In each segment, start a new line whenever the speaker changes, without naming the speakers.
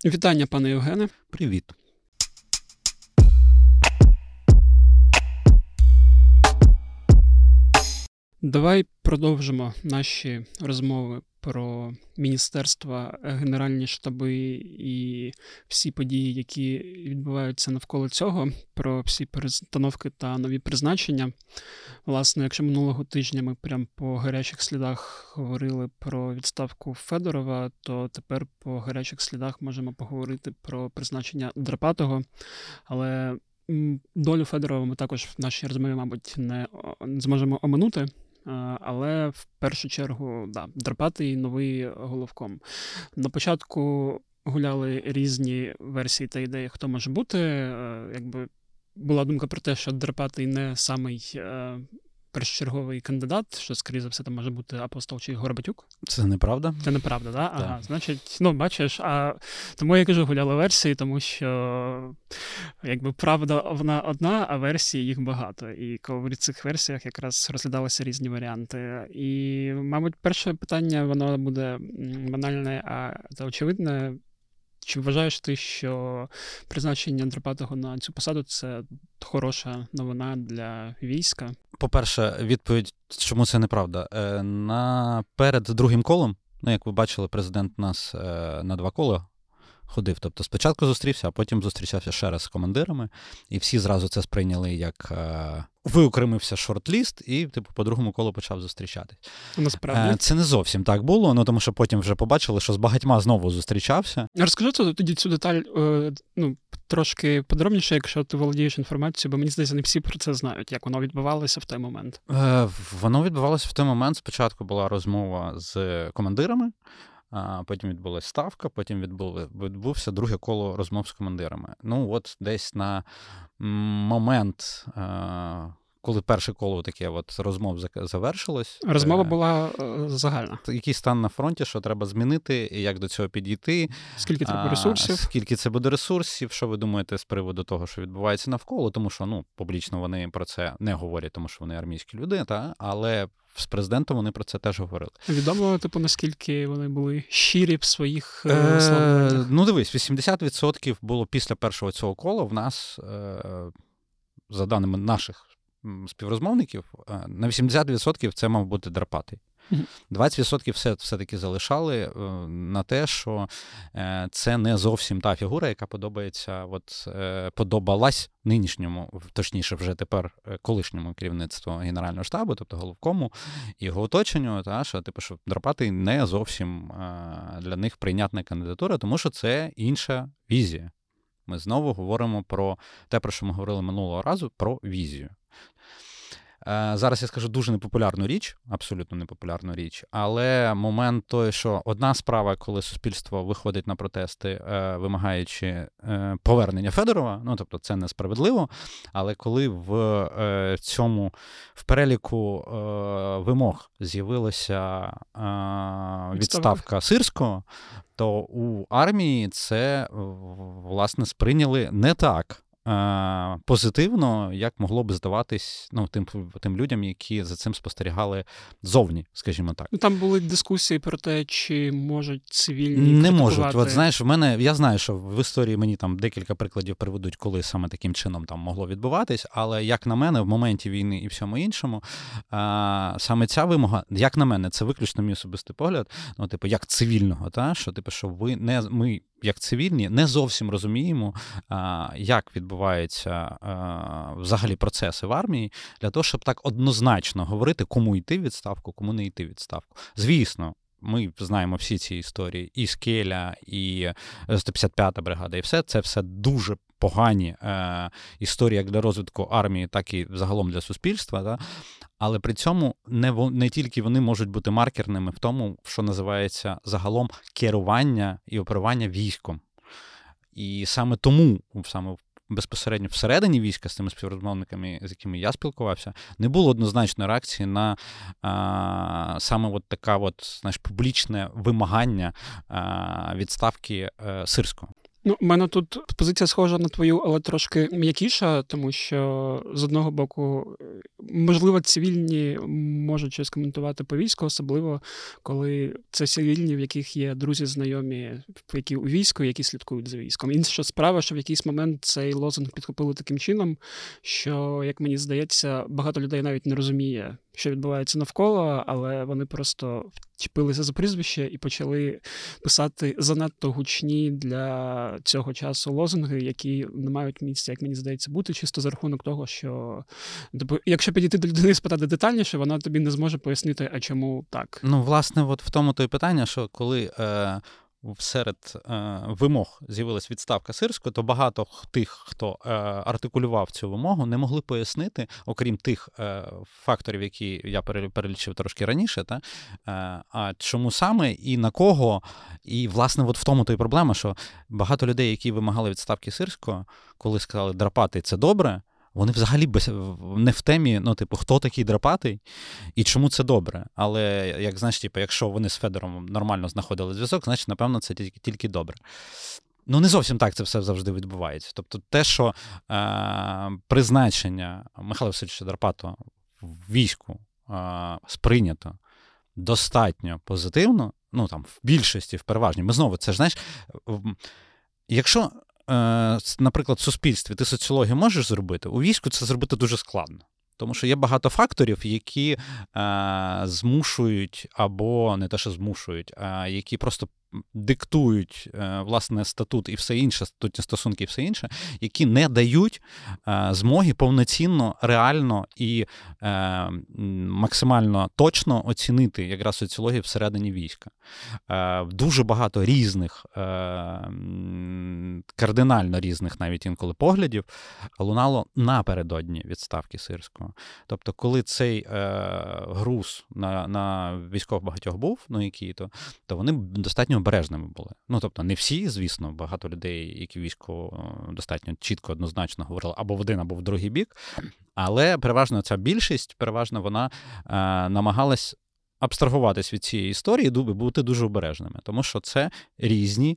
Вітання, пане Євгене.
Привіт.
Давай продовжимо наші розмови про міністерства, генеральні штаби і всі події, які відбуваються навколо цього, про всі перестановки та нові призначення. Власне, якщо минулого тижня ми прям по гарячих слідах говорили про відставку Федорова, то тепер по гарячих слідах можемо поговорити про призначення Драпатого. Але долю Федорова ми також в нашій розмові, мабуть, не зможемо оминути. Але в першу чергу, Драпатий новий головком. На початку гуляли різні версії та ідеї, хто може бути. Була думка про те, що Драпатий не самий першочерговий кандидат, що, скоріше за все, там може бути Апостол чи Горбатюк.
Це неправда?
Це неправда, так? Ага, значить, бачиш, тому я кажу, гуляли версії, тому що правда вона одна, а версій їх багато. І в цих версіях якраз розглядалися різні варіанти. І, мабуть, перше питання, воно буде банальне, та очевидне. Чи вважаєш ти, що призначення Драпатого на цю посаду – це хороша новина для війська?
По-перше, відповідь, чому це неправда. Перед другим колом, як ви бачили, президент нас на 2 кола ходив. Тобто спочатку зустрівся, а потім зустрічався ще раз з командирами. І всі зразу це сприйняли як виокремився шорт-ліст і по другому колу почав зустрічатись.
Насправді?
Це не зовсім так було, тому що потім вже побачили, що з багатьма знову зустрічався.
Розкажи тоді цю деталь трошки подробніше, якщо ти володієш інформацією, бо мені здається, не всі про це знають, як воно відбувалося в той момент.
Воно відбувалося в той момент. Спочатку була розмова з командирами, потім відбулася ставка, потім відбувся друге коло розмов з командирами. Десь на момент, коли перше коло таке розмов завершилось.
Розмова була загальна.
Який стан на фронті, що треба змінити, як до цього підійти.
Скільки треба ресурсів.
Скільки це буде ресурсів, що ви думаєте з приводу того, що відбувається навколо, тому що, публічно вони про це не говорять, тому що вони армійські люди, але з президентом вони про це теж говорили.
Відомо, наскільки вони були щирі в своїх словах?
Дивись, 80% було після першого цього кола в нас, за даними наших співрозмовників, на 80% це мав бути Драпатий. 20% все-таки залишали на те, що це не зовсім та фігура, яка подобалась нинішньому, точніше вже тепер колишньому керівництву Генерального штабу, тобто головкому, і його оточенню, що Драпатий не зовсім для них прийнятна кандидатура, тому що це інша візія. Ми знову говоримо про те, про що ми говорили минулого разу, про візію. Зараз я скажу дуже непопулярну річ, абсолютно непопулярну річ, але момент той, що одна справа, коли суспільство виходить на протести, вимагаючи повернення Федорова, тобто це несправедливо, але коли в переліку вимог з'явилася відставка Сирського, то у армії це, власне, сприйняли не так позитивно, як могло б здаватись тим людям, які за цим спостерігали зовні, скажімо так.
Там були дискусії про те, чи можуть цивільні
не можуть. Знаєш, я знаю, що в історії мені там декілька прикладів приведуть, коли саме таким чином там могло відбуватись, але як на мене, в моменті війни і всьому іншому, саме ця вимога, як на мене, це виключно мій особистий погляд, як цивільного, що ми як цивільні не зовсім розуміємо, як відбуваються взагалі процеси в армії, для того, щоб так однозначно говорити, кому йти в відставку, кому не йти в відставку. Звісно, ми знаємо всі ці історії, і Скеля, і 155-та бригада, і це все дуже погані історії як для розвитку армії, так і загалом для суспільства. Але при цьому не тільки вони можуть бути маркерними в тому, що називається загалом керування і оперування військом. І саме тому, безпосередньо всередині війська з тими співрозмовниками, з якими я спілкувався, не було однозначної реакції на саме таке публічне вимагання відставки Сирського.
Ну, у мене тут позиція схожа на твою, але трошки м'якіша, тому що з одного боку, можливо, цивільні можуть щось коментувати по війську, особливо коли це цивільні, в яких є друзі, знайомі, які у війську, які слідкують за військом. Інша справа, що в якийсь момент цей лозунг підхопили таким чином, що, як мені здається, багато людей навіть не розуміє, що відбувається навколо, але вони просто вчепилися за прізвище і почали писати занадто гучні для цього часу лозунги, які не мають місця, як мені здається, бути, чисто за рахунок того, що якщо підійти до людини і спитати детальніше, вона тобі не зможе пояснити, а чому так.
Ну, власне, от в тому то й питання, що коли серед вимог з'явилась відставка Сирського, то багато тих, хто артикулював цю вимогу, не могли пояснити, окрім тих факторів, які я перелічив трошки раніше, а чому саме і на кого. І, власне, от в тому то й проблема, що багато людей, які вимагали відставки Сирського, коли сказали «драпати – це добре», вони взагалі не в темі, хто такий драпатий і чому це добре. Але, як знаєш, якщо вони з Федором нормально знаходили зв'язок, значить, напевно, це тільки добре. Ну, не зовсім так це все завжди відбувається. Тобто те, що призначення Михайла Васильовича Драпатого в війську сприйнято достатньо позитивно, в більшості, в переважній. Ми знову, це ж, знаєш, якщо наприклад, в суспільстві ти соціологію можеш зробити, у війську це зробити дуже складно. Тому що є багато факторів, які змушують, або не те, що змушують, а які просто диктують, власне, статут і все інше, статутні стосунки і все інше, які не дають змоги повноцінно, реально і максимально точно оцінити якраз соціологію всередині війська. Дуже багато різних, кардинально різних навіть інколи поглядів лунало напередодні відставки Сирського. Тобто, коли цей груз на військових багатьох був, то вони достатньо обережними були. Тобто, не всі, звісно, багато людей, які в війську достатньо чітко, однозначно говорили або в один, або в другий бік, але переважно ця більшість, переважно намагалась абстрагуватись від цієї історії і бути дуже обережними, тому що це різні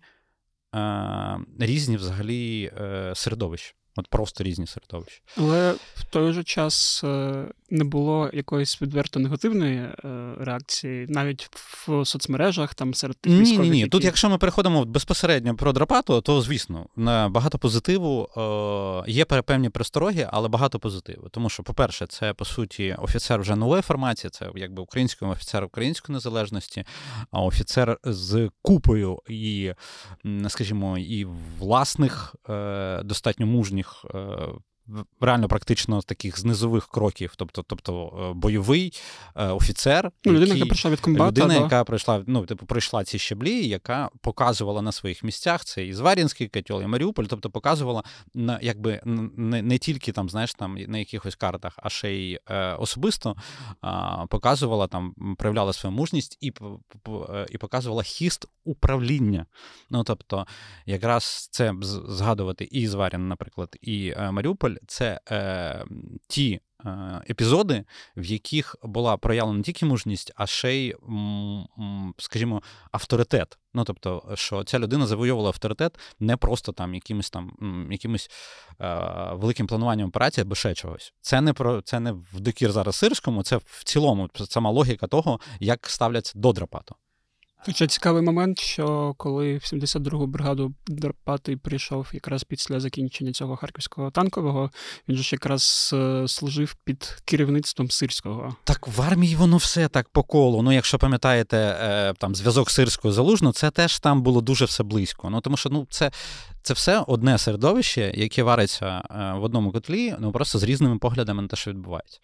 взагалі середовища. От просто різні середовища.
Але в той же час не було якоїсь відверто негативної реакції, навіть в соцмережах, там серед тих військових.
Ні. Тут, якщо ми переходимо безпосередньо про Драпату, то, звісно, багато позитиву, є певні перестороги, але багато позитиву. Тому що, по-перше, це, по суті, офіцер вже нової формації, це якби український офіцер української незалежності, а офіцер з купою і, скажімо, і власних, достатньо мужніх, реально практично таких з низових кроків, тобто бойовий офіцер.
Людина, яка прийшла від комбата.
Яка пройшла ці щаблі, яка показувала на своїх місцях, це і Звар'їнський котел, і Маріуполь, тобто показувала якби не тільки там, знаєш, там на якихось картах, а ще й особисто показувала, проявляла свою мужність і показувала хіст управління. Тобто, якраз це згадувати і Звар'їн, наприклад, і Маріуполь, це ті епізоди, в яких була проявлена не тільки мужність, а ще й, скажімо, авторитет. Тобто, що ця людина завойовувала авторитет не просто якимось великим плануванням операції або ще чогось. Це не в докір зараз Сирському, це в цілому сама логіка того, як ставляться до Драпату.
Хоча цікавий момент, що коли в 72-гу бригаду Драпатий прийшов якраз після закінчення цього Харківського танкового, він же ж якраз служив під керівництвом Сирського.
Так в армії воно все так по колу. Якщо пам'ятаєте, зв'язок Сирського-Залужного, це теж там було дуже все близько. Тому що це все одне середовище, яке вариться в одному котлі, просто з різними поглядами на те, що відбувається.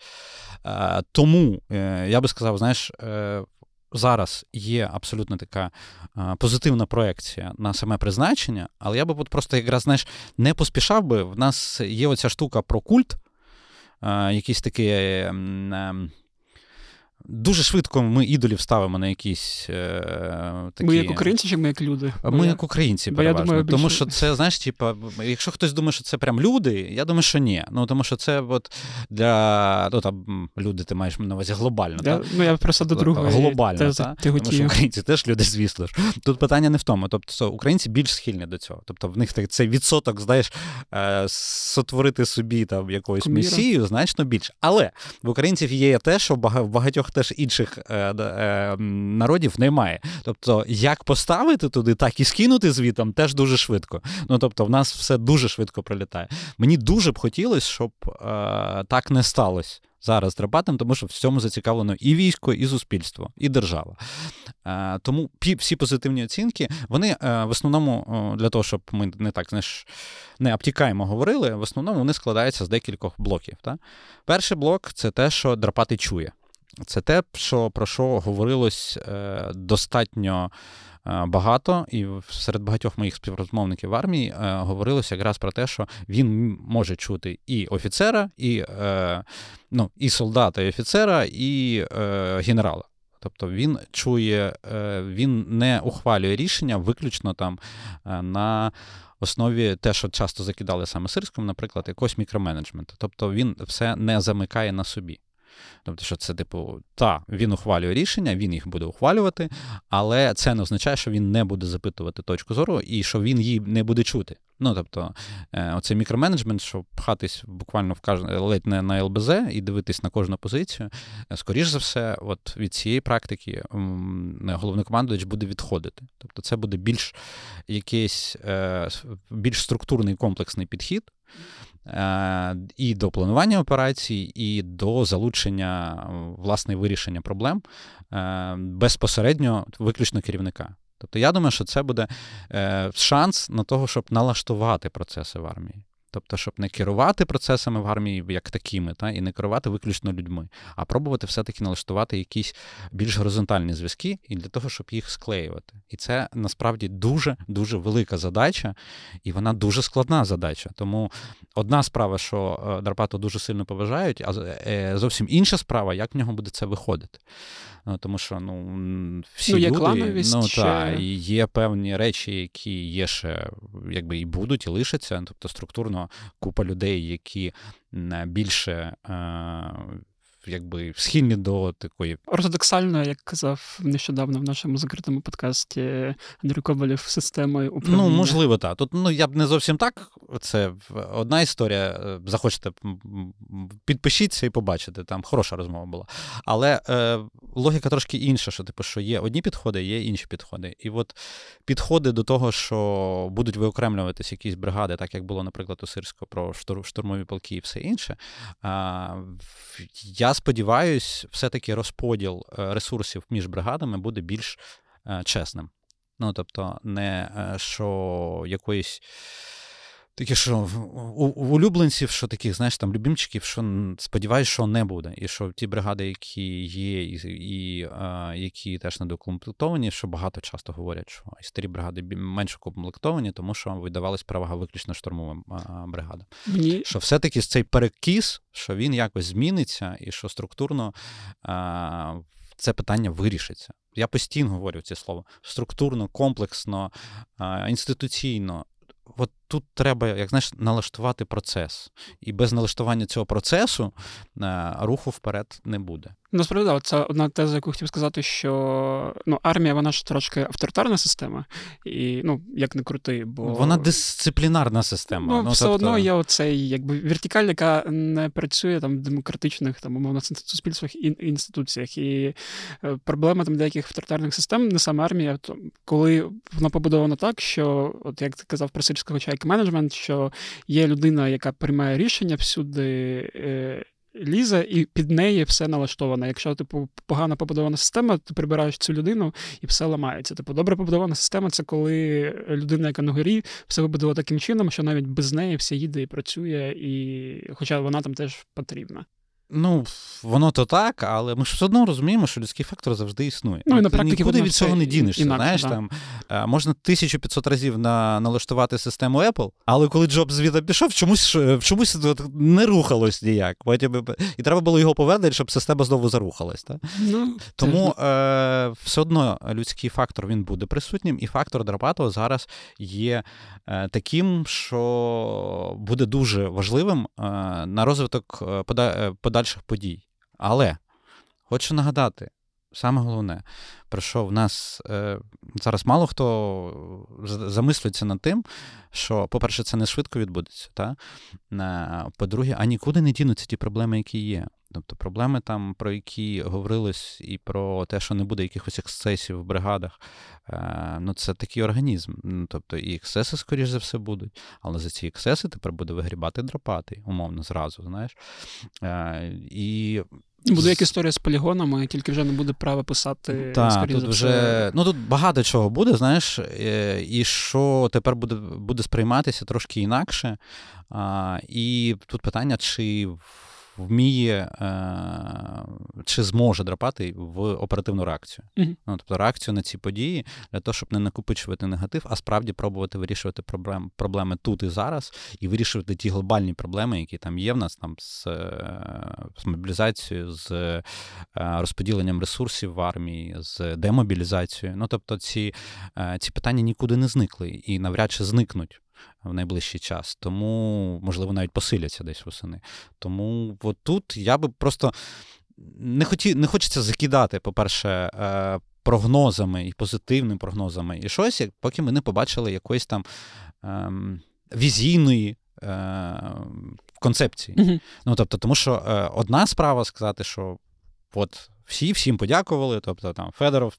Тому, я би сказав, знаєш, зараз є абсолютно така позитивна проекція на саме призначення, але я би просто якраз, знаєш, не поспішав би. В нас є оця штука про культ, якийсь такий Дуже швидко ми ідолів ставимо на якісь такі...
Ми як українці чи ми як люди?
Ми як українці переважно.
Думаю,
тому що це, знаєш, типа, якщо хтось думає, що це прям люди, я думаю, що ні. Ну, тому що це от для... Ну, там, люди ти маєш на увазі глобально, так?
Ну, я просто до другої
глобально, так? Тому що українці теж люди, звісно ж. Тут питання не в тому. Тобто, українці більш схильні до цього. Тобто, в них цей відсоток, знаєш, сотворити собі там якогось месію значно більше. Але в українців є те, що в багатьох теж інших народів немає. Тобто, як поставити туди, так і скинути звітом теж дуже швидко. Ну, тобто, в нас все дуже швидко пролітає. Мені дуже б хотілося, щоб так не сталося зараз з Драпатом, тому що в цьому зацікавлено і військо, і суспільство, і держава. Тому всі позитивні оцінки, вони в основному, для того, щоб ми не так, знаєш, не обтікаємо говорили, в основному вони складаються з декількох блоків. Так? Перший блок – це те, що Драпати чує. Це те, про що говорилось достатньо багато, і серед багатьох моїх співрозмовників в армії говорилося якраз про те, що він може чути і офіцера, і солдата, і офіцера, і генерала. Тобто він чує, він не ухвалює рішення виключно там на основі те, що часто закидали саме Сирському, наприклад, якогось мікроменеджменту. Тобто він все не замикає на собі. Тобто, що це, він ухвалює рішення, він їх буде ухвалювати, але це не означає, що він не буде запитувати точку зору і що він її не буде чути. Ну, тобто, оцей мікроменеджмент, що пхатись буквально ледь не на ЛБЗ і дивитись на кожну позицію, скоріш за все, от від цієї практики головнокомандувач буде відходити. Тобто, це буде більш структурний комплексний підхід, і до планування операцій, і до залучення, власне, вирішення проблем безпосередньо виключно керівника. Тобто я думаю, що це буде шанс на того, щоб налаштувати процеси в армії. Тобто, щоб не керувати процесами в армії як такими, і не керувати виключно людьми, а пробувати все-таки налаштувати якісь більш горизонтальні зв'язки і для того, щоб їх склеювати. І це, насправді, дуже-дуже велика задача, і вона дуже складна задача. Тому одна справа, що Драпату дуже сильно поважають, а зовсім інша справа, як в нього буде це виходити. Тому що, всі
є
люди,
клановість,
і є певні речі, які є ще, якби і будуть, і лишаться. Тобто структурно купа людей, які більше схильні до такої...
Ортодоксально, як казав нещодавно в нашому закритому подкасті Андрій Коболєв, системи управління.
Можливо, так. Тут, я б не зовсім так. Це одна історія. Захочете, підпишіться і побачите. Там хороша розмова була. Але логіка трошки інша, що є одні підходи, є інші підходи. І от підходи до того, що будуть виокремлюватись якісь бригади, так як було, наприклад, у Сирського про штурмові полки і все інше, я сподіваюсь, все-таки розподіл ресурсів між бригадами буде більш чесним. Тобто, не що якоїсь такі, що у улюбленців, що таких, знаєш, там, любимчиків, що сподіваюсь, що не буде. І що ті бригади, які є, і які теж недокомплектовані, що багато часто говорять, що і старі бригади менше комплектовані, тому що видавалась перевага виключно штурмовим бригадам. Що все-таки цей перекіс, що він якось зміниться, і що структурно це питання вирішиться. Я постійно говорю ці слова. Структурно, комплексно, інституційно. От тут треба, як знаєш, налаштувати процес. І без налаштування цього процесу руху вперед не буде.
Насправді, це одна теза, яку хотів сказати, що армія, вона ж трошки авторитарна система, і, як не крути, бо...
Вона дисциплінарна система.
Все одно є оцей, вертикаль, яка не працює там в демократичних, умовно, суспільствах і інституціях. І проблема там деяких авторитарних систем, не саме армія, коли вона побудована так, що, от як ти казав про Сирського чайк-менеджмент, що є людина, яка приймає рішення всюди, лізе, і під неї все налаштовано. Якщо, погано побудована система, ти прибираєш цю людину, і все ламається. Добре побудована система – це коли людина, яка на горі, все вибудувала таким чином, що навіть без неї все їде і працює, і хоча вона там теж потрібна.
Ну, воно то так, але ми ж все одно розуміємо, що людський фактор завжди існує.
Ну, і на
Ти
практиці
нікуди
воно
від цього не дінешся.
інакше,
Знаєш,
да.
там, можна 1500 разів налаштувати систему Apple, але коли Джобс звідти пішов, чомусь не рухалось ніяк. І треба було його повернути, щоб система знову зарухалась. Так?
Ну,
Тому все одно людський фактор, він буде присутнім, і фактор Драпатова зараз є таким, що буде дуже важливим на розвиток подальших подій. Але хочу нагадати, саме головне, про що в нас зараз мало хто замислюється над тим, що, по-перше, це не швидко відбудеться, та? По-друге, а нікуди не дінуться ті проблеми, які є. Тобто проблеми там, про які говорилось, і про те, що не буде якихось ексцесів в бригадах, ну це такий організм. Тобто і ексцеси, скоріш за все, будуть, але за ці ексцеси тепер буде вигрібати Драпатий, умовно, зразу, знаєш. І
буде як історія з полігонами, тільки вже не буде права писати, скоріш за все.
Ну, тут багато чого буде, знаєш, і що тепер буде сприйматися трошки інакше. І тут питання, чи вміє, чи зможе Драпатий в оперативну реакцію.
Ну,
тобто реакцію на ці події, для того, щоб не накопичувати негатив, а справді пробувати вирішувати проблеми тут і зараз, і вирішувати ті глобальні проблеми, які там є в нас там з мобілізацією, з розподіленням ресурсів в армії, з демобілізацією. Ну, тобто ці питання нікуди не зникли і навряд чи зникнуть в найближчий час. Тому, можливо, навіть посиляться десь восени. Тому от тут я би просто не хочеться закидати, по-перше, прогнозами і позитивними прогнозами і щось, поки ми не побачили якоїсь там візійної концепції.
Mm-hmm.
Ну, тобто, тому що одна справа сказати, що от всім подякували, тобто там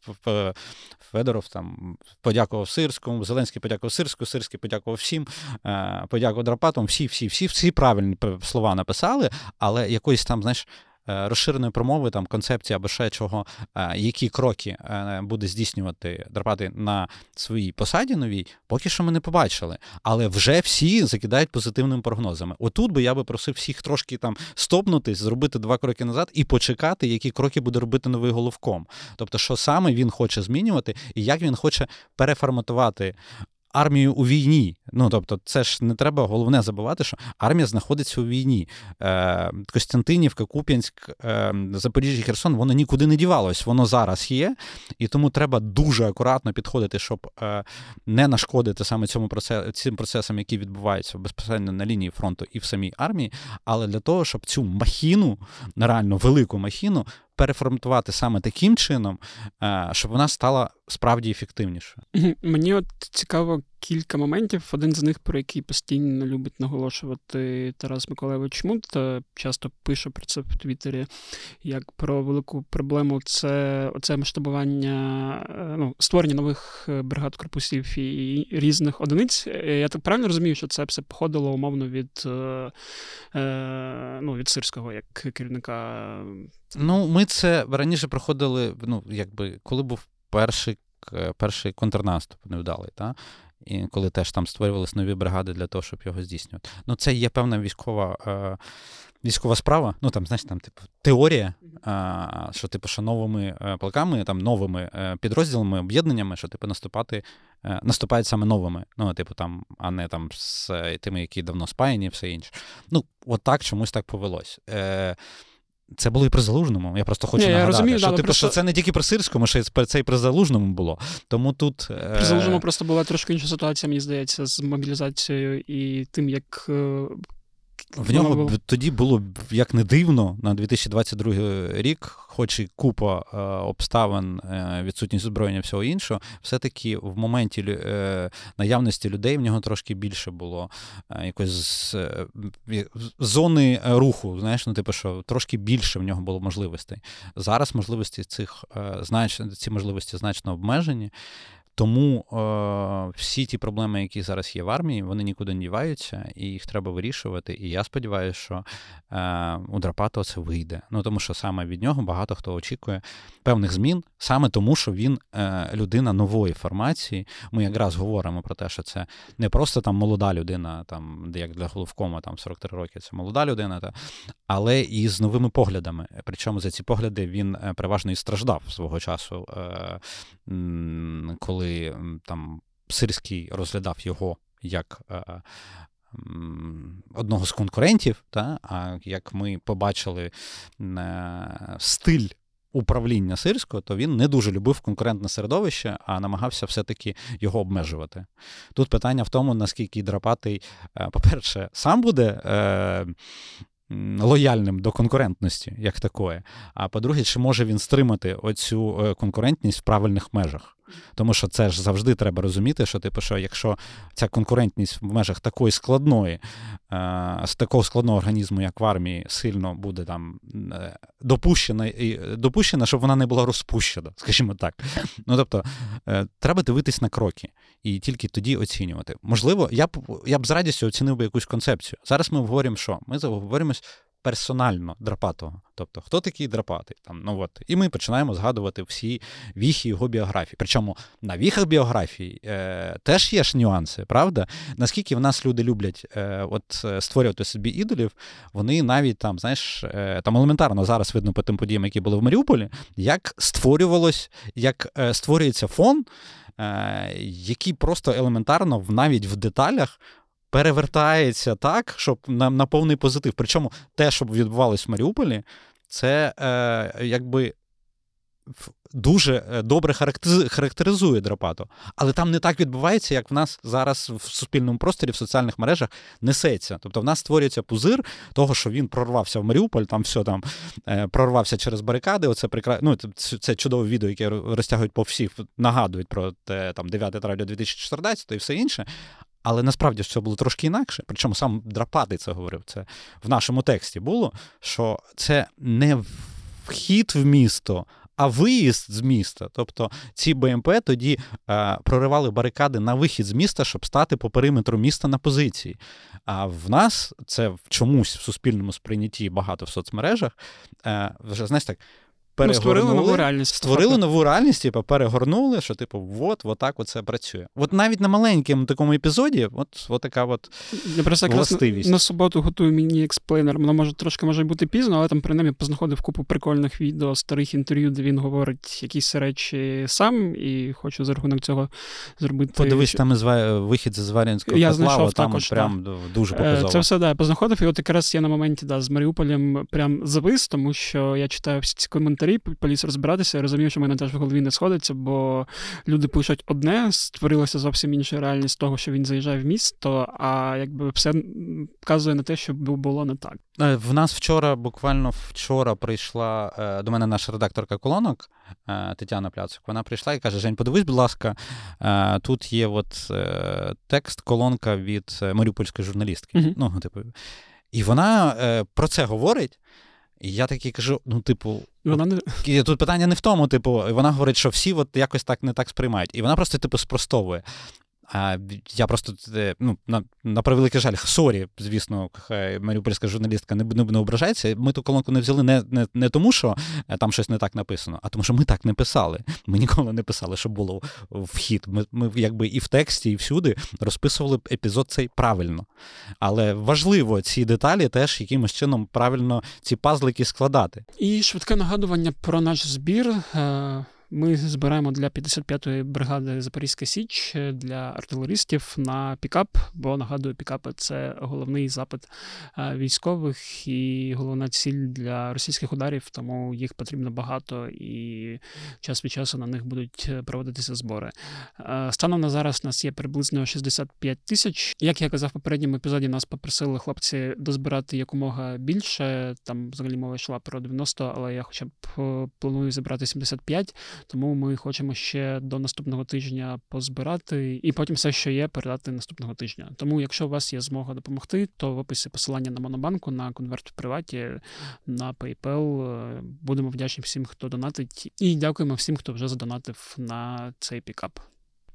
Федоров там подякував Сирському, Зеленський подякував Сирський подякував всім, подякував Драпатову, всі правильні слова написали, але якоїсь там, знаєш, розширеної промови, там, концепції або ще чого, які кроки буде здійснювати Драпатий на своїй посаді новій, поки що ми не побачили. Але вже всі закидають позитивними прогнозами. Отут би я би просив всіх трошки там стопнутись, зробити 2 кроки назад і почекати, які кроки буде робити новий головком. Тобто, що саме він хоче змінювати і як він хоче переформатувати армію у війні. Ну, тобто, це ж не треба головне забувати, що армія знаходиться у війні. Костянтинівка, Куп'янськ, Запоріжжя, Херсон, воно нікуди не дівалось, воно зараз є, і тому треба дуже акуратно підходити, щоб не нашкодити саме цим процесам, які відбуваються безпосередньо на лінії фронту і в самій армії, але для того, щоб цю махіну, реально велику махіну, переформатувати саме таким чином, щоб вона стала справді ефективнішою.
Мені от цікаво кілька моментів. Один з них, про який постійно любить наголошувати Тарас Миколайович Чмут, часто пише про це в Твіттері, як про велику проблему, це оце масштабування, створення нових бригад, корпусів і різних одиниць. Я так правильно розумію, що це все походило умовно від Сирського, як керівника?
Ну, ми це раніше проходили, коли був перший контрнаступ невдалий, та? І коли теж там створювалися нові бригади для того, щоб його здійснювати. Ну, це є певна військова справа, теорія, що новими полками, новими підрозділами, об'єднаннями, що наступають саме новими, а не з тими, які давно спаяні і все інше. Ну, от так чомусь так повелось. Це було і при Залужному, я просто хочу нагадати, розумію, що це не тільки при Сирському, що це і при Залужному було. Тому тут...
При Залужному просто була трошки інша ситуація, мені здається, з мобілізацією і тим, як...
В нього тоді було, як не дивно, на 2022 рік, хоч і купа обставин, відсутність озброєння і всього іншого, все-таки в моменті наявності людей в нього трошки більше було якось зони руху, знаєш, що трошки більше в нього було можливостей. Зараз ці можливості значно обмежені. Тому всі ті проблеми, які зараз є в армії, вони нікуди не діваються, і їх треба вирішувати. І я сподіваюся, що у Драпатого це вийде. Ну, тому що саме від нього багато хто очікує певних змін, саме тому, що він людина нової формації. Ми якраз говоримо про те, що це не просто там молода людина, там, як для Головкома, там 43 роки, це молода людина, але і з новими поглядами. Причому за ці погляди він переважно і страждав свого часу, коли там Сирський розглядав його як одного з конкурентів, а як ми побачили стиль управління Сирського, то він не дуже любив конкурентне середовище, а намагався все-таки його обмежувати. Тут питання в тому, наскільки Драпатий, по-перше, сам буде лояльним до конкурентності, як такої. А по-друге, чи може він стримати оцю конкурентність в правильних межах? Тому що це ж завжди треба розуміти, що що якщо ця конкурентність в межах такої складної, з такого складного організму, як в армії, сильно буде там допущена, щоб вона не була розпущена, скажімо так. Ну, тобто, треба дивитись на кроки і тільки тоді оцінювати. Можливо, я б з радістю оцінив би якусь концепцію. Зараз ми говоримо що? Ми говоримо персонально Драпатого. Тобто, хто такий Драпатий? І ми починаємо згадувати всі віхи його біографії. Причому на віхах біографії теж є ж нюанси, правда? Наскільки в нас люди люблять створювати собі ідолів, вони навіть там, знаєш, там елементарно зараз видно по тим подіям, які були в Маріуполі, як створюється фон, який просто елементарно навіть в деталях перевертається так, щоб на повний позитив. Причому те, що відбувалось в Маріуполі, це якби дуже добре характеризує Драпатого. Але там не так відбувається, як в нас зараз в суспільному просторі, в соціальних мережах несеться. Тобто в нас створюється пузир того, що він прорвався в Маріуполь, там все там прорвався через барикади. Це чудове відео, яке розтягують по всіх, нагадують про там 9 травня 2014 і все інше. Але насправді все було трошки інакше. Причому сам Драпатий це говорив. Це в нашому тексті було, що це не вхід в місто, а виїзд з міста. Тобто ці БМП тоді проривали барикади на вихід з міста, щоб стати по периметру міста на позиції. А в нас це в чомусь в суспільному сприйнятті багато в соцмережах, вже, знаєш так,
створили нову реальність.
Створили нову реальність, перегорнули, що, отак оце працює. От навіть на маленькому такому епізоді, от така
я просто
властивість.
На суботу готую міні-експлейнер. Воно може бути пізно, але там принаймні познаходив купу прикольних відео, старих інтерв'ю, де він говорить якісь речі сам, і хочу за рахунок цього зробити.
Подивись, там вихід з Зварянського котла, там також, прям дуже показово.
Це все, я познаходив, і от якраз я на моменті, з Маріуполем прям завис, тому що я читаю всі ці коментарі, поліз розбиратися, я розумів, що в мене теж в голові не сходиться, бо люди пишуть одне, створилася зовсім інша реальність того, що він заїжджає в місто, а якби все вказує на те, що було не так.
В нас буквально вчора прийшла до мене наша редакторка колонок Тетяна Пляцик. Вона прийшла і каже: Жень, подивись, будь ласка, тут є текст, колонка від маріупольської журналістки.
Mm-hmm.
І вона про це говорить. І я такий кажу, тут питання не в тому, вона говорить, що всі якось так не так сприймають. І вона просто, спростовує. Я просто, на превеликий жаль, сорі, звісно, маріупольська журналістка не ображається. Ми ту колонку не взяли не тому, що там щось не так написано, а тому, що ми так не писали. Ми ніколи не писали, що було вхід. Ми якби і в тексті, і всюди розписували епізод цей правильно. Але важливо ці деталі теж якимось чином правильно ці пазлики складати.
І швидке нагадування про наш збір. Ми збираємо для 55-ї бригади Запорізька Січ для артилеристів на пікап, бо, нагадую, пікапи – це головний запит військових і головна ціль для російських ударів, тому їх потрібно багато і час від часу на них будуть проводитися збори. Станом на зараз у нас є приблизно 65 тисяч. Як я казав в попередньому епізоді, нас попросили хлопці дозбирати якомога більше, там взагалі мова йшла про 90, але я хоча б планую зібрати 75. Тому ми хочемо ще до наступного тижня позбирати і потім все, що є, передати наступного тижня. Тому, якщо у вас є змога допомогти, то в описі посилання на Монобанку, на конверт в приваті, на PayPal. Будемо вдячні всім, хто донатить. І дякуємо всім, хто вже задонатив на цей пікап.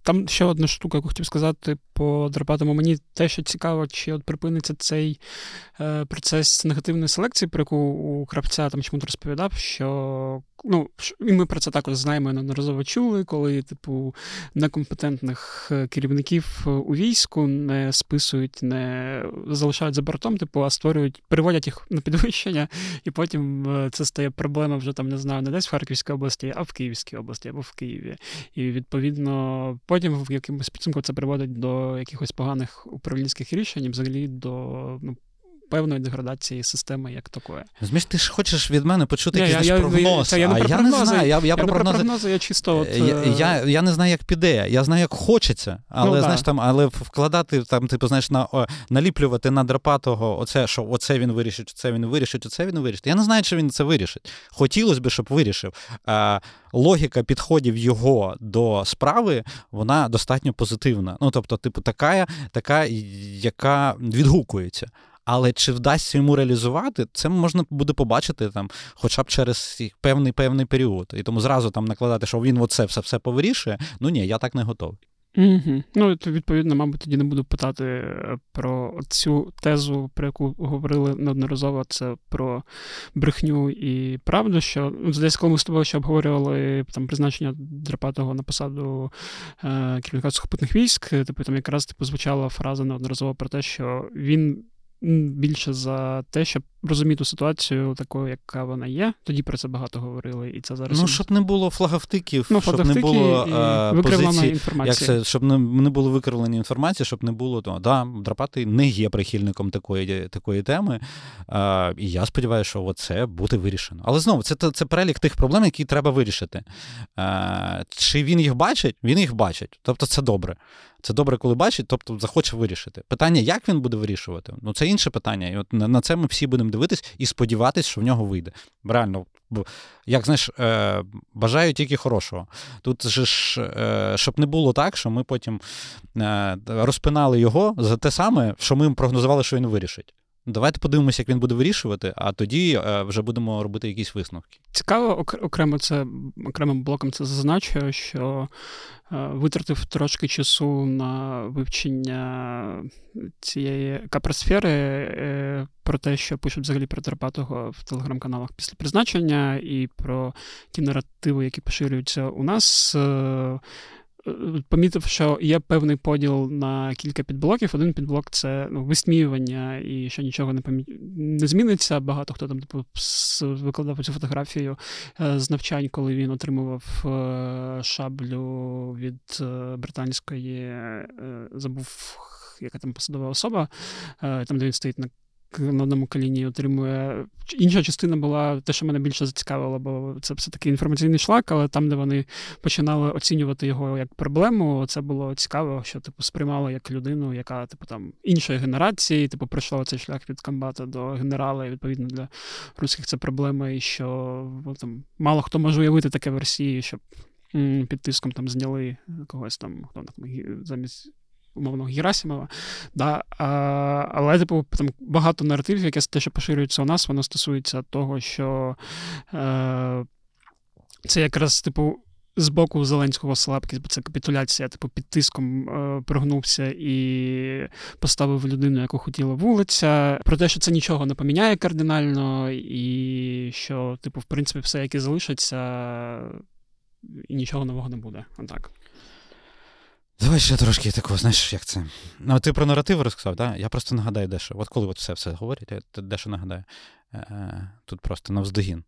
Там ще одна штука, яку хотів сказати по Драпатому. Мені те, що цікаво, чи от припиниться цей процес негативної селекції, про яку у Кравця там чомусь розповідав, що і ми про це також знаємо, неодноразово чули, коли, типу, некомпетентних керівників у війську не списують, не залишають за бортом, типу, а створюють, переводять їх на підвищення, і потім це стає проблема вже там, не знаю, не десь в Харківській області, а в Київській області або в Києві. І, відповідно, потім в якомусь підсумку це приводить до якихось поганих управлінських рішень і взагалі до певної деградації системи як такої.
Розумієш, ти ж хочеш від мене почути якийсь прогноз,
я не
я не знаю. Я про
прогнози, я чисто...
Я не знаю, як піде, я знаю, як хочеться, але, знаєш, там, але вкладати, там, типу, знаєш, наліплювати на Драпатого оце, що оце він вирішить, оце він вирішить, оце він вирішить. Я не знаю, чи він це вирішить. Хотілося б, щоб вирішив. Логіка підходів його до справи, вона достатньо позитивна. Тобто, типу, така, яка відгукується. Але чи вдасться йому реалізувати, це можна буде побачити там, хоча б через певний період. І тому зразу там накладати, що він оце все повирішує, ні, я так не готовий.
Угу. Відповідно, мабуть, тоді не буду питати про цю тезу, про яку говорили неодноразово, це про брехню і правду, що десь, коли ми з тобою ще обговорювали там призначення Драпатого на посаду керівника сухопутних військ, там якраз звучала фраза неодноразово про те, що він більше за те, щоб розуміти ситуацію такою, яка вона є. Тоді про це багато говорили, і це зараз...
щоб не було флаговтиків, щоб не було позицій, щоб не було викривлені інформації, щоб не було, Драпатий не є прихильником такої теми, і я сподіваюся, що це буде вирішено. Але знову, це перелік тих проблем, які треба вирішити. Чи він їх бачить? Він їх бачить. Тобто це добре. Це добре, коли бачить, тобто захоче вирішити. Питання, як він буде вирішувати? Це інше питання. І от на це ми всі будемо дивитись і сподіватись, що в нього вийде. Реально, як, знаєш, бажаю тільки хорошого. Тут же ж, щоб не було так, що ми потім розпинали його за те саме, що ми прогнозували, що він вирішить. Давайте подивимося, як він буде вирішувати, а тоді вже будемо робити якісь висновки.
Цікаво, окремим блоком це зазначую, що витратив трошки часу на вивчення цієї капросфери, про те, що пишуть взагалі про Драпатого в телеграм-каналах після призначення, і про ті наративи, які поширюються у нас. Помітив, що є певний поділ на кілька підблоків. Один підблок – це висміювання і що нічого не зміниться. Багато хто там викладав цю фотографію з навчань, коли він отримував шаблю від британської, забув, яка там посадова особа, там, де він стоїть на одному коліні, отримує. Інша частина була те, що мене більше зацікавило, бо це все-таки інформаційний шлак, але там, де вони починали оцінювати його як проблему, це було цікаво, що сприймали як людину, яка там іншої генерації, пройшла цей шлях від комбата до генерала, і відповідно для русських це проблема, і що там мало хто може уявити таке в Росії, щоб під тиском зняли когось хто замість умовного Герасимова, але там багато наративів, яке те, що поширюється у нас, воно стосується того, що це якраз з боку Зеленського слабкість, бо це капітуляція, під тиском прогнувся і поставив людину, яку хотіла вулиця. Про те, що це нічого не поміняє кардинально, і що, в принципі, все, яке залишиться, і нічого нового не буде. Отак.
Давай ще трошки такого, знаєш, як це. Ти про наратив розказав, так? Я просто нагадаю дещо. От коли все говорять, я дещо нагадаю. Тут просто навздогін.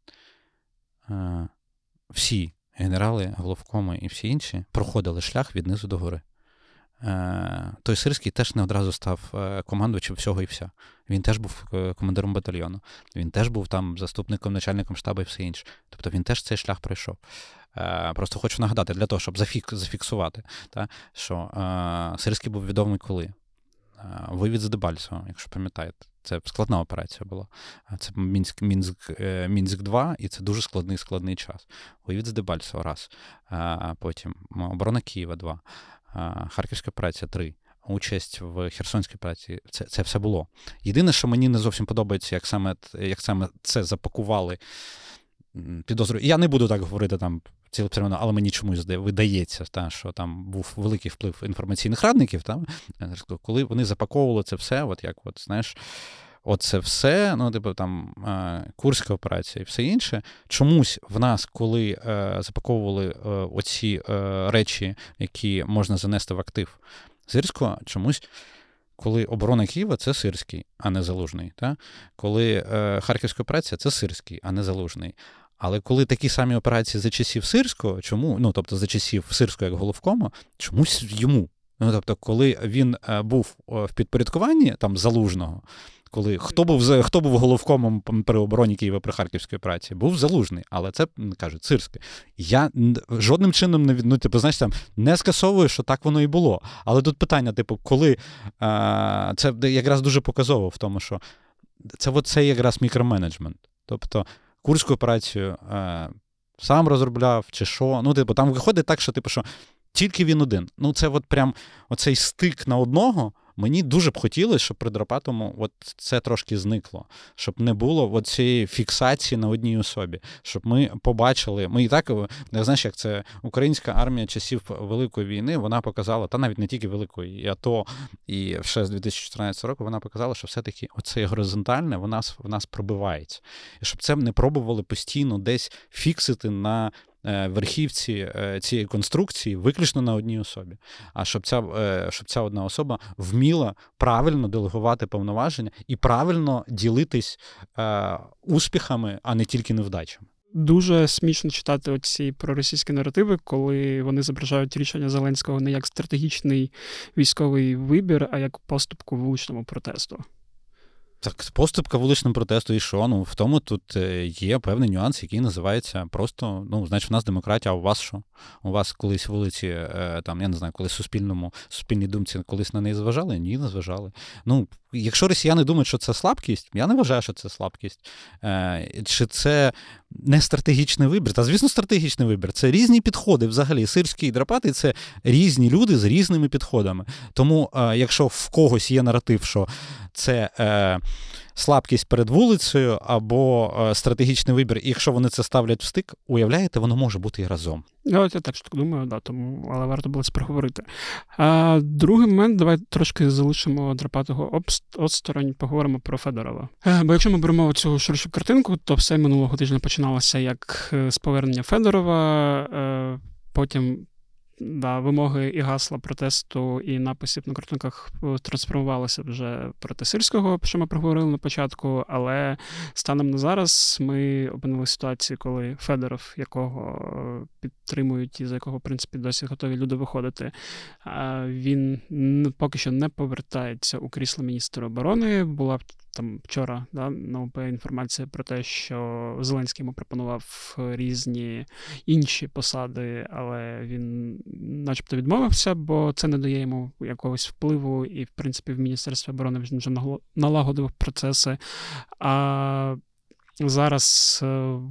Всі генерали, головкоми і всі інші проходили шлях від низу до гори. Той Сирський теж не одразу став командувачем всього і вся. Він теж був командиром батальйону. Він теж був там заступником, начальником штабу і все інше. Тобто він теж цей шлях пройшов. Просто хочу нагадати, для того, щоб зафіксувати, що Сирський був відомий коли? Вивід з Дебальцевого, якщо пам'ятаєте. Це складна операція була. Це Мінськ-2, і це дуже складний час. Вивід з Дебальцевого, раз. Потім оборона Києва, 2. Харківська операція, 3. Участь в Херсонській операції. Це все було. Єдине, що мені не зовсім подобається, як саме це запакували. Підозрюю. Я не буду так говорити там цілеспрямовано, але мені чомусь видається, що там був великий вплив інформаційних радників, коли вони запаковували це все, оце все, Курська операція і все інше. Чомусь в нас, коли запаковували оці речі, які можна занести в актив Сирського, чомусь, коли оборона Києва – це Сирський, а не Залужний. Коли Харківська операція – це Сирський, а не Залужний. Але коли такі самі операції за часів Сирського, за часів Сирського як головкома, чомусь йому. Коли він був в підпорядкуванні Залужного, хто був головкомом при обороні Києва при Харківській операції? Був Залужний, але це, кажуть, Сирський. Я жодним чином не скасовую, що так воно і було. Але тут питання, коли це якраз дуже показово в тому, що це якраз мікроменеджмент. Тобто Курську операцію сам розробляв, чи що. Там виходить так, що тільки він один. Це прям оцей стик на одного. Мені дуже б хотілося, щоб при Драпатому це трошки зникло, щоб не було цієї фіксації на одній особі, щоб ми побачили, ми і так, як це українська армія часів Великої війни, вона показала, та навіть не тільки Великої, і АТО, і ще з 2014 року вона показала, що все-таки оце горизонтальне в нас пробивається. І щоб це не пробували постійно десь фіксити на верхівці цієї конструкції виключно на одній особі. А щоб ця одна особа вміла правильно делегувати повноваження і правильно ділитись успіхами, а не тільки невдачами.
Дуже смішно читати оці проросійські наративи, коли вони зображають рішення Зеленського не як стратегічний військовий вибір, а як поступку вуличному протесту.
Так, поступка вуличному протесту і що? В тому тут є певний нюанс, який називається просто, в нас демократія, а у вас що? У вас колись вулиці, я не знаю, колись суспільній думці колись на неї зважали? Ні, не зважали. Якщо росіяни думають, що це слабкість, я не вважаю, що це слабкість. Чи це не стратегічний вибір? Та, звісно, стратегічний вибір. Це різні підходи взагалі. Сирський і Драпатий – це різні люди з різними підходами. Тому, якщо в когось є наратив, що це слабкість перед вулицею або стратегічний вибір, і якщо вони це ставлять в стик, уявляєте, воно може бути і разом.
Я теж так думаю, тому, але варто було це проговорити. Другий момент, давай трошки залишимо Драпатого осторонь, поговоримо про Федорова. Бо якщо ми беремо цю ширшу картинку, то все минулого тижня починалося як з повернення Федорова, потім вимоги і гасла протесту і написів на картинках трансформувалися вже проти Сирського, що ми проговорили на початку, але станом на зараз ми опинилися в ситуації, коли Федоров, якого підтримують і за якого, в принципі, досі готові люди виходити, він поки що не повертається у крісло міністра оборони. Була вчора на ОП інформація про те, що Зеленський йому пропонував різні інші посади, але він начебто відмовився, бо це не дає йому якогось впливу, і, в принципі, в Міністерстві оборони він вже налагодив процеси. А зараз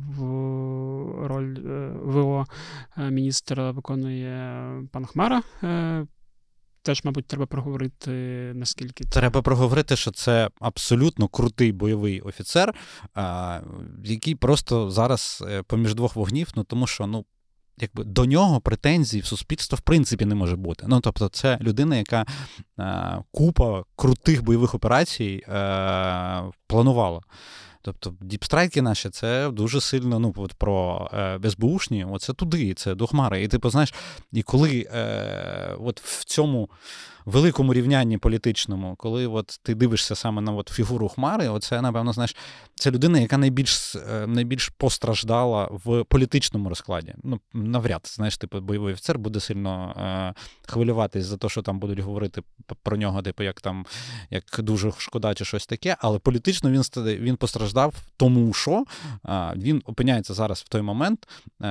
роль ВО міністра виконує пан Хмара. Теж, мабуть, треба проговорити, наскільки це...
Треба проговорити, що це абсолютно крутий бойовий офіцер, який просто зараз поміж двох вогнів, тому що, до нього претензій в суспільства в принципі не може бути. Тобто це людина, яка купа крутих бойових операцій планувала. Тобто діпстрайки наші, це дуже сильно, про СБУшні, це туди, це до Хмари. І і коли в цьому великому рівнянні політичному, коли ти дивишся саме на фігуру Хмари, оце, напевно, це людина, яка найбільш постраждала в політичному розкладі. Навряд, бойовий офіцер буде сильно хвилюватись за те, що там будуть говорити про нього, як дуже шкода чи щось таке, але політично він постраждав тому, що він опиняється зараз в той момент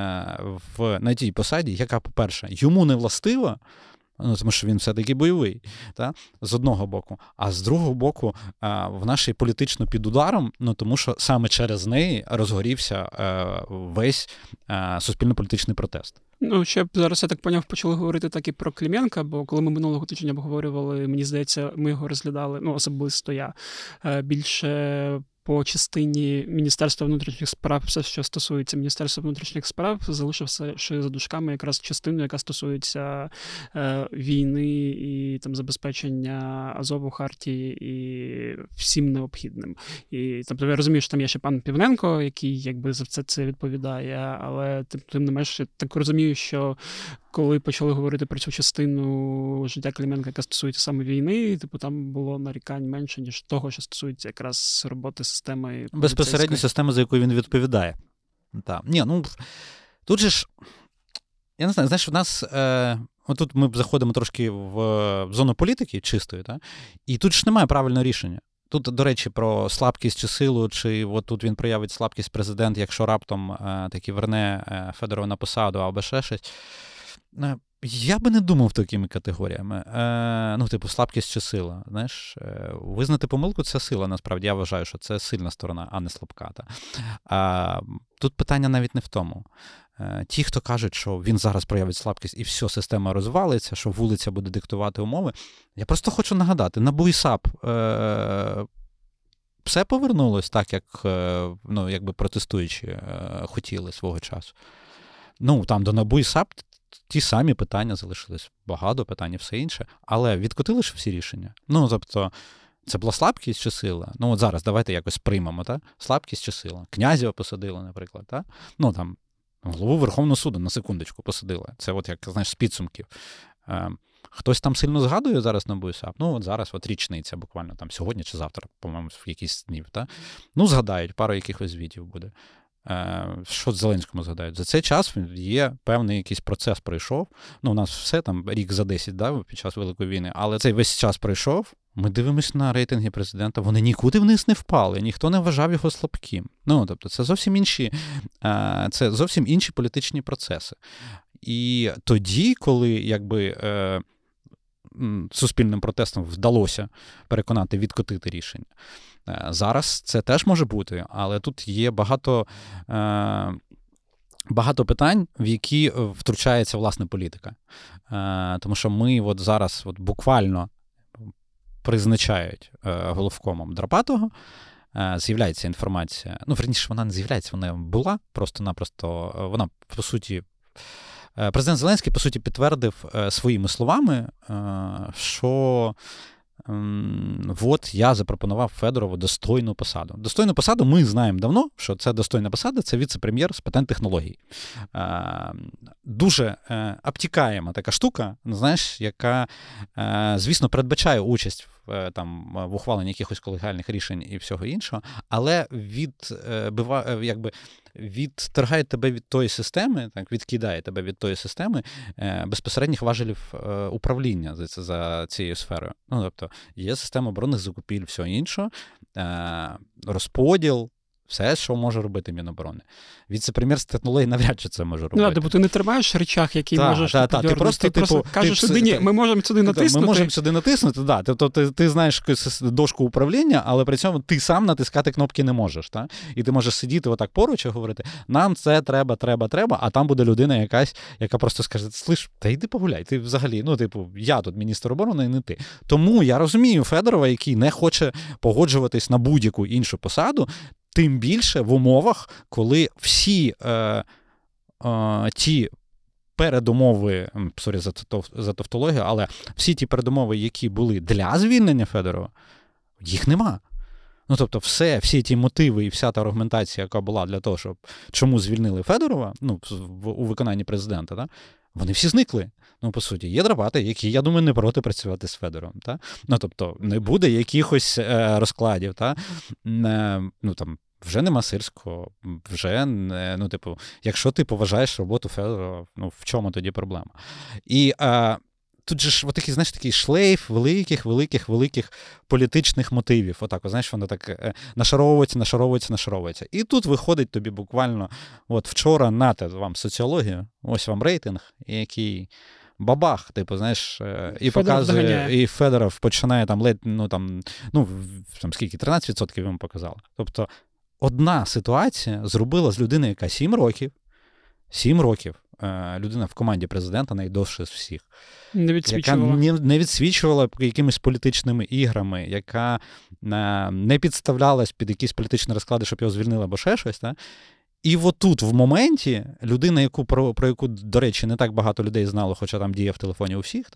на тій посаді, яка, по-перше, йому не властива, тому що він все-таки бойовий, з одного боку. А з другого боку, в нашій політично під ударом, тому що саме через неї розгорівся весь суспільно-політичний протест.
Ще б зараз, я так поняв, почали говорити так і про Клименка, бо коли ми минулого тижня обговорювали, мені здається, ми його розглядали, особисто я, більше по частині Міністерства внутрішніх справ, все, що стосується Міністерства внутрішніх справ, залишився ще за дужками якраз частину, яка стосується війни і там забезпечення Азову, Хартії і всім необхідним. І тобто я розумію, що там є ще пан Півненко, який якби за все це відповідає, але тим не менш, я так розумію, що коли почали говорити про цю частину життя Клименка, яка стосується саме війни, типу там було нарікань менше, ніж того, що стосується якраз роботи системи.
Безпосередньо системи, за яку він відповідає. Так. Ні, ну, тут же ж, я не знаю, знаєш, в нас, отут ми заходимо трошки в зону політики чистої, та? І тут ж немає правильного рішення. Тут, до речі, про слабкість чи силу, чи от тут він проявить слабкість президент, якщо раптом таки верне Федорова на посаду або ще щось. Я би не думав такими категоріями. Ну, типу, слабкість чи сила. Знаєш, визнати помилку – це сила, насправді. Я вважаю, що це сильна сторона, а не слабка. Тут питання навіть не в тому. Ті, хто кажуть, що він зараз проявить слабкість і все, система розвалиться, що вулиця буде диктувати умови. Я просто хочу нагадати, НАБУ і САП все повернулось так, як ну, якби протестуючі хотіли свого часу. Ну, там до НАБУ і САП ті самі питання залишились, багато питань і все інше, але відкотили ж всі рішення. Ну, тобто, це була слабкість чи сила? Ну, от зараз давайте якось приймемо, так? Слабкість чи сила? Князєва посадили, наприклад, так? Ну, там, голову Верховного суду на секундочку посадили. Це от, як, знаєш, з підсумків. Хтось там сильно згадує зараз НАБУ і САП? Ну, от зараз от річниця буквально, там, сьогодні чи завтра, по-моєму, в якийсь днів, так? Ну, згадають, пару якихось звітів буде. Що Зеленському згадають? За цей час є певний якийсь процес пройшов. Ну, у нас все там рік за 10, да, під час Великої війни, але цей весь час пройшов. Ми дивимося на рейтинги президента, вони нікуди вниз не впали, ніхто не вважав його слабким. Ну, тобто, це зовсім інші політичні процеси. І тоді, коли, якби, суспільним протестом вдалося переконати відкотити рішення. Зараз це теж може бути, але тут є багато питань, в які втручається, власне, політика. Тому що ми от зараз от буквально призначають головкомом Драпатого, з'являється інформація, ну, верніше, вона не з'являється, вона була просто-напросто, вона, по суті, президент Зеленський, по суті, підтвердив своїми словами, що от я запропонував Федорову достойну посаду. Достойну посаду ми знаємо давно, що це достойна посада, це віце-прем'єр з питань технологій. Дуже обтікаєма така штука, знаєш, яка, звісно, передбачає участь в ухваленні якихось колегіальних рішень і всього іншого, але відторгає тебе від тої системи, так, відкидає тебе від тої системи безпосередніх важелів управління за цією сферою. Ну, тобто, є система оборонних закупівель, все інше, розподіл, все, що може робити Міноборони. Віце-прем'єр з технологій навряд чи це може робити.
Ну, тобто ти не тримаєш речах, які можеш
ти просто
кажеш людині, ми можемо сюди натиснути.
Ми можемо сюди натиснути, да. Тобто ти знаєш дошку управління, але при цьому ти сам натискати кнопки не можеш. Та? І ти можеш сидіти отак поруч і говорити, нам це треба, а там буде людина якась, яка просто скаже, слиш, та йди погуляй, ти взагалі, ну, типу, я тут міністр оборони, і не ти. Тому я розумію Федорова, який не хоче погоджуватись на будь-яку іншу посаду, тим більше в умовах, коли всі ті передумови, сорі за тавтологію, але всі ті передумови, які були для звільнення Федорова, їх нема. Ну, тобто, всі ті мотиви і вся та аргументація, яка була для того, щоб чому звільнили Федорова, ну, у виконанні президента, да, вони всі зникли. Ну, по суті, є Драпатий, які, я думаю, не проти працювати з Федоровим. Та? Ну, тобто, не буде якихось розкладів. Та? Ну, там, вже нема Сирського, вже, ну, типу, якщо ти поважаєш роботу Федорова, ну, в чому тоді проблема? І тут же ж такий, знаєш, такий шлейф великих політичних мотивів. Отак, знаєш, воно так нашаровується. І тут виходить тобі буквально, от вчора, нате вам соціологію, ось вам рейтинг, який бабах, типу, знаєш, і показує, доганяє. І Федоров починає там ледь, там скільки, 13% йому показали. Тобто, одна ситуація зробила з людини, яка 7 років людина в команді президента найдовше з всіх.
Не відсвічувала.
Яка не відсвічувала якимись політичними іграми, яка не підставлялась під якісь політичні розклади, щоб його звільнили або ще щось. Та? І отут, в моменті, людина, про яку, до речі, не так багато людей знало, хоча там діє в телефоні у всіх,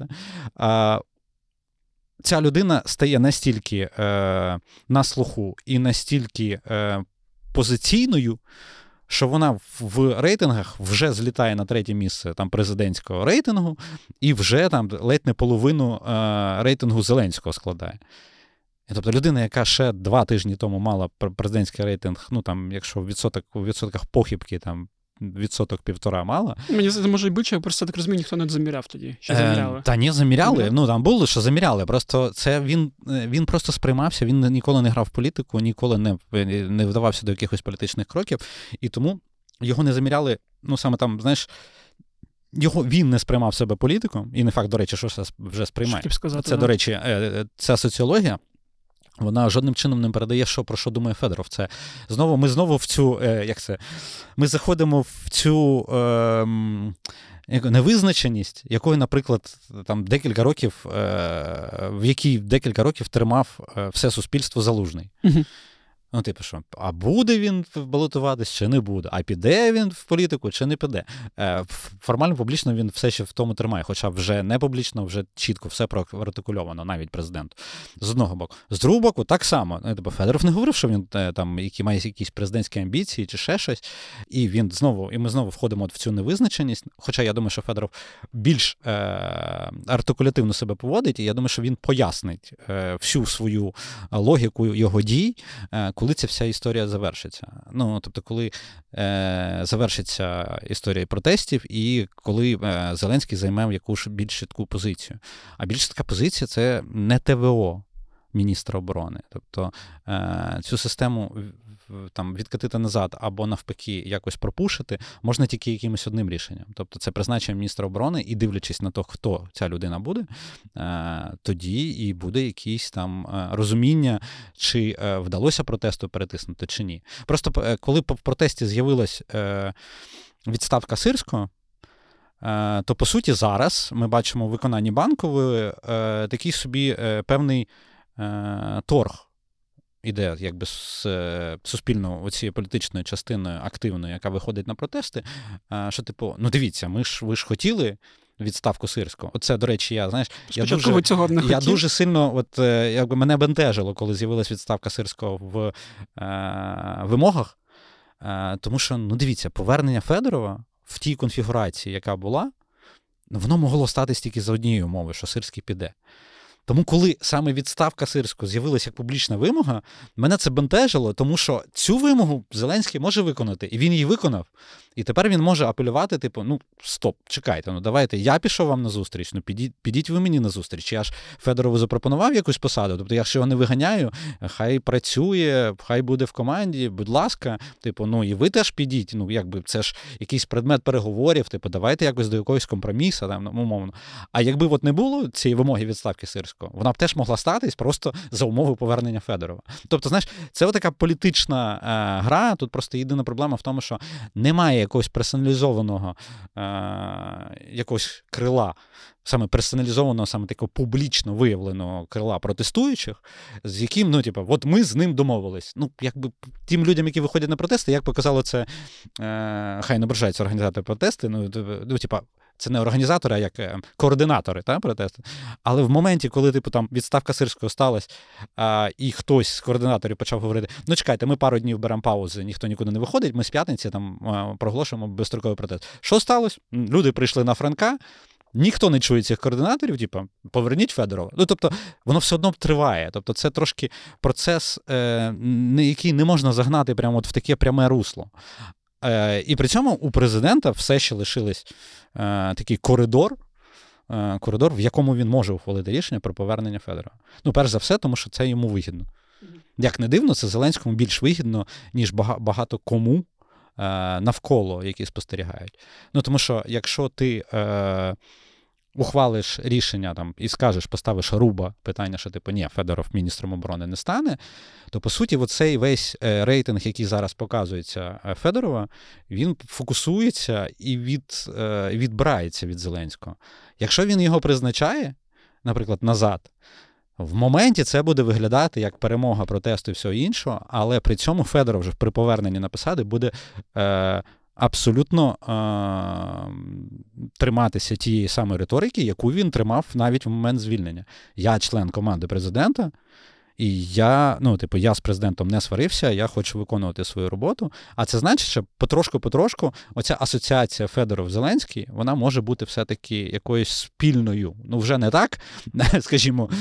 ця людина стає настільки на слуху і настільки позиційною, що вона в рейтингах вже злітає на 3-є місце там, президентського рейтингу і вже там ледь не половину рейтингу Зеленського складає. І, тобто людина, яка ще 2 тижні тому мала президентський рейтинг, ну там, якщо в відсотках похибки, там, 1-1,5% мала.
Мені це може й бути, просто так розумію, ніхто не заміряв тоді. Чи заміряли?
Та ні, заміряли. Ну, там було, що заміряли. Просто це він просто сприймався, він ніколи не грав в політику, ніколи не вдавався до якихось політичних кроків. І тому його не заміряли, ну, саме там, знаєш, він не сприймав себе політиком, і не факт, до речі, що вже сприймає. Це, до речі, ця соціологія, вона жодним чином не передає, про що думає Федоров. Це ми знову в цю, ми заходимо в цю невизначеність, якої, наприклад, там в якій декілька років тримав все суспільство Залужний.
Угу.
Ну, типу, що, а буде він балотуватись, чи не буде? А піде він в політику, чи не піде? Формально, публічно він все ще в тому тримає, хоча вже не публічно, вже чітко все проартикульовано, навіть президенту. З одного боку. З другого боку, так само. Тобто, Федоров не говорив, що він там має якісь президентські амбіції, чи ще щось. І ми знову входимо в цю невизначеність. Хоча я думаю, що Федоров більш артикулятивно себе поводить, і я думаю, що він пояснить всю свою логіку його дій, коли ця вся історія завершиться. Ну, тобто, коли завершиться історія протестів і коли Зеленський займе якусь більш чітку позицію. А більш чітка позиція – це не ТВО міністра оборони. Тобто, цю систему там відкатити назад або навпаки якось пропушити можна тільки якимось одним рішенням. Тобто це призначення міністра оборони і дивлячись на те, хто ця людина буде, тоді і буде якесь там розуміння, чи вдалося протесту перетиснути, чи ні. Просто коли в протесті з'явилась відставка Сирського, то, по суті, зараз ми бачимо в виконанні Банкової такий собі певний торг іде якби з суспільно оцією політичною частиною активною, яка виходить на протести, що типу, ну дивіться, ви ж хотіли відставку Сирського. Оце, до речі, я дуже сильно, якби мене бентежило, коли з'явилась відставка Сирського в вимогах, тому що, ну дивіться, повернення Федорова в тій конфігурації, яка була, воно могло статись тільки за однією умовою, що Сирський піде. Тому коли саме відставка Сирського з'явилася як публічна вимога, мене це бентежило, тому що цю вимогу Зеленський може виконати, і він її виконав. І тепер він може апелювати, типу, ну, стоп, чекайте, давайте, я пішов вам на зустріч, підіть ви мені на зустріч. Я ж Федорову запропонував якусь посаду, тобто я ж його не виганяю, хай працює, хай буде в команді, будь ласка, типу, і ви теж підіть, якби це ж якийсь предмет переговорів, типу, давайте якось до якогось компромісу, там, умовно. А якби не було цієї вимоги відставки Сирського, вона б теж могла статись просто за умови повернення Федорова. Тобто, знаєш, це така політична гра, тут просто єдина проблема в тому, що немає якогось персоналізованого якогось крила, саме персоналізованого, саме такого публічно виявленого крила протестуючих, з яким, от ми з ним домовились. Якби тим людям, які виходять на протести, як показало це, хай не ображаються організатори протесту, це не організатори, а як координатори протесту. Але в моменті, коли там відставка Сирського сталася, і хтось з координаторів почав говорити, чекайте, ми пару днів беремо паузи, ніхто нікуди не виходить, ми з п'ятниці там проголошуємо безстроковий протест. Що сталося? Люди прийшли на Франка, ніхто не чує цих координаторів, поверніть Федорова. Тобто, воно все одно триває. Тобто, це трошки процес, який не можна загнати прямо в таке пряме русло. І при цьому у президента все ще лишилось такий коридор, в якому він може ухвалити рішення про повернення Федорова. Перш за все, тому що це йому вигідно. Як не дивно, це Зеленському більш вигідно, ніж багато кому навколо, які спостерігають. Тому що якщо ти ухвалиш рішення там і скажеш, поставиш руба питання, що типу, ні, Федоров міністром оборони не стане, то по суті оцей весь рейтинг, який зараз показується Федорова, він фокусується і відбирається від Зеленського. Якщо він його призначає, наприклад, назад, в моменті це буде виглядати як перемога протесту і всього іншого, але при цьому Федоров вже при поверненні на посади буде абсолютно триматися тієї самої риторики, яку він тримав навіть в момент звільнення. Я член команди президента, і я з президентом не сварився, я хочу виконувати свою роботу. А це значить, що потрошку оця асоціація Федоров-Зеленський, вона може бути все-таки якоюсь спільною. Вже не так, скажімо,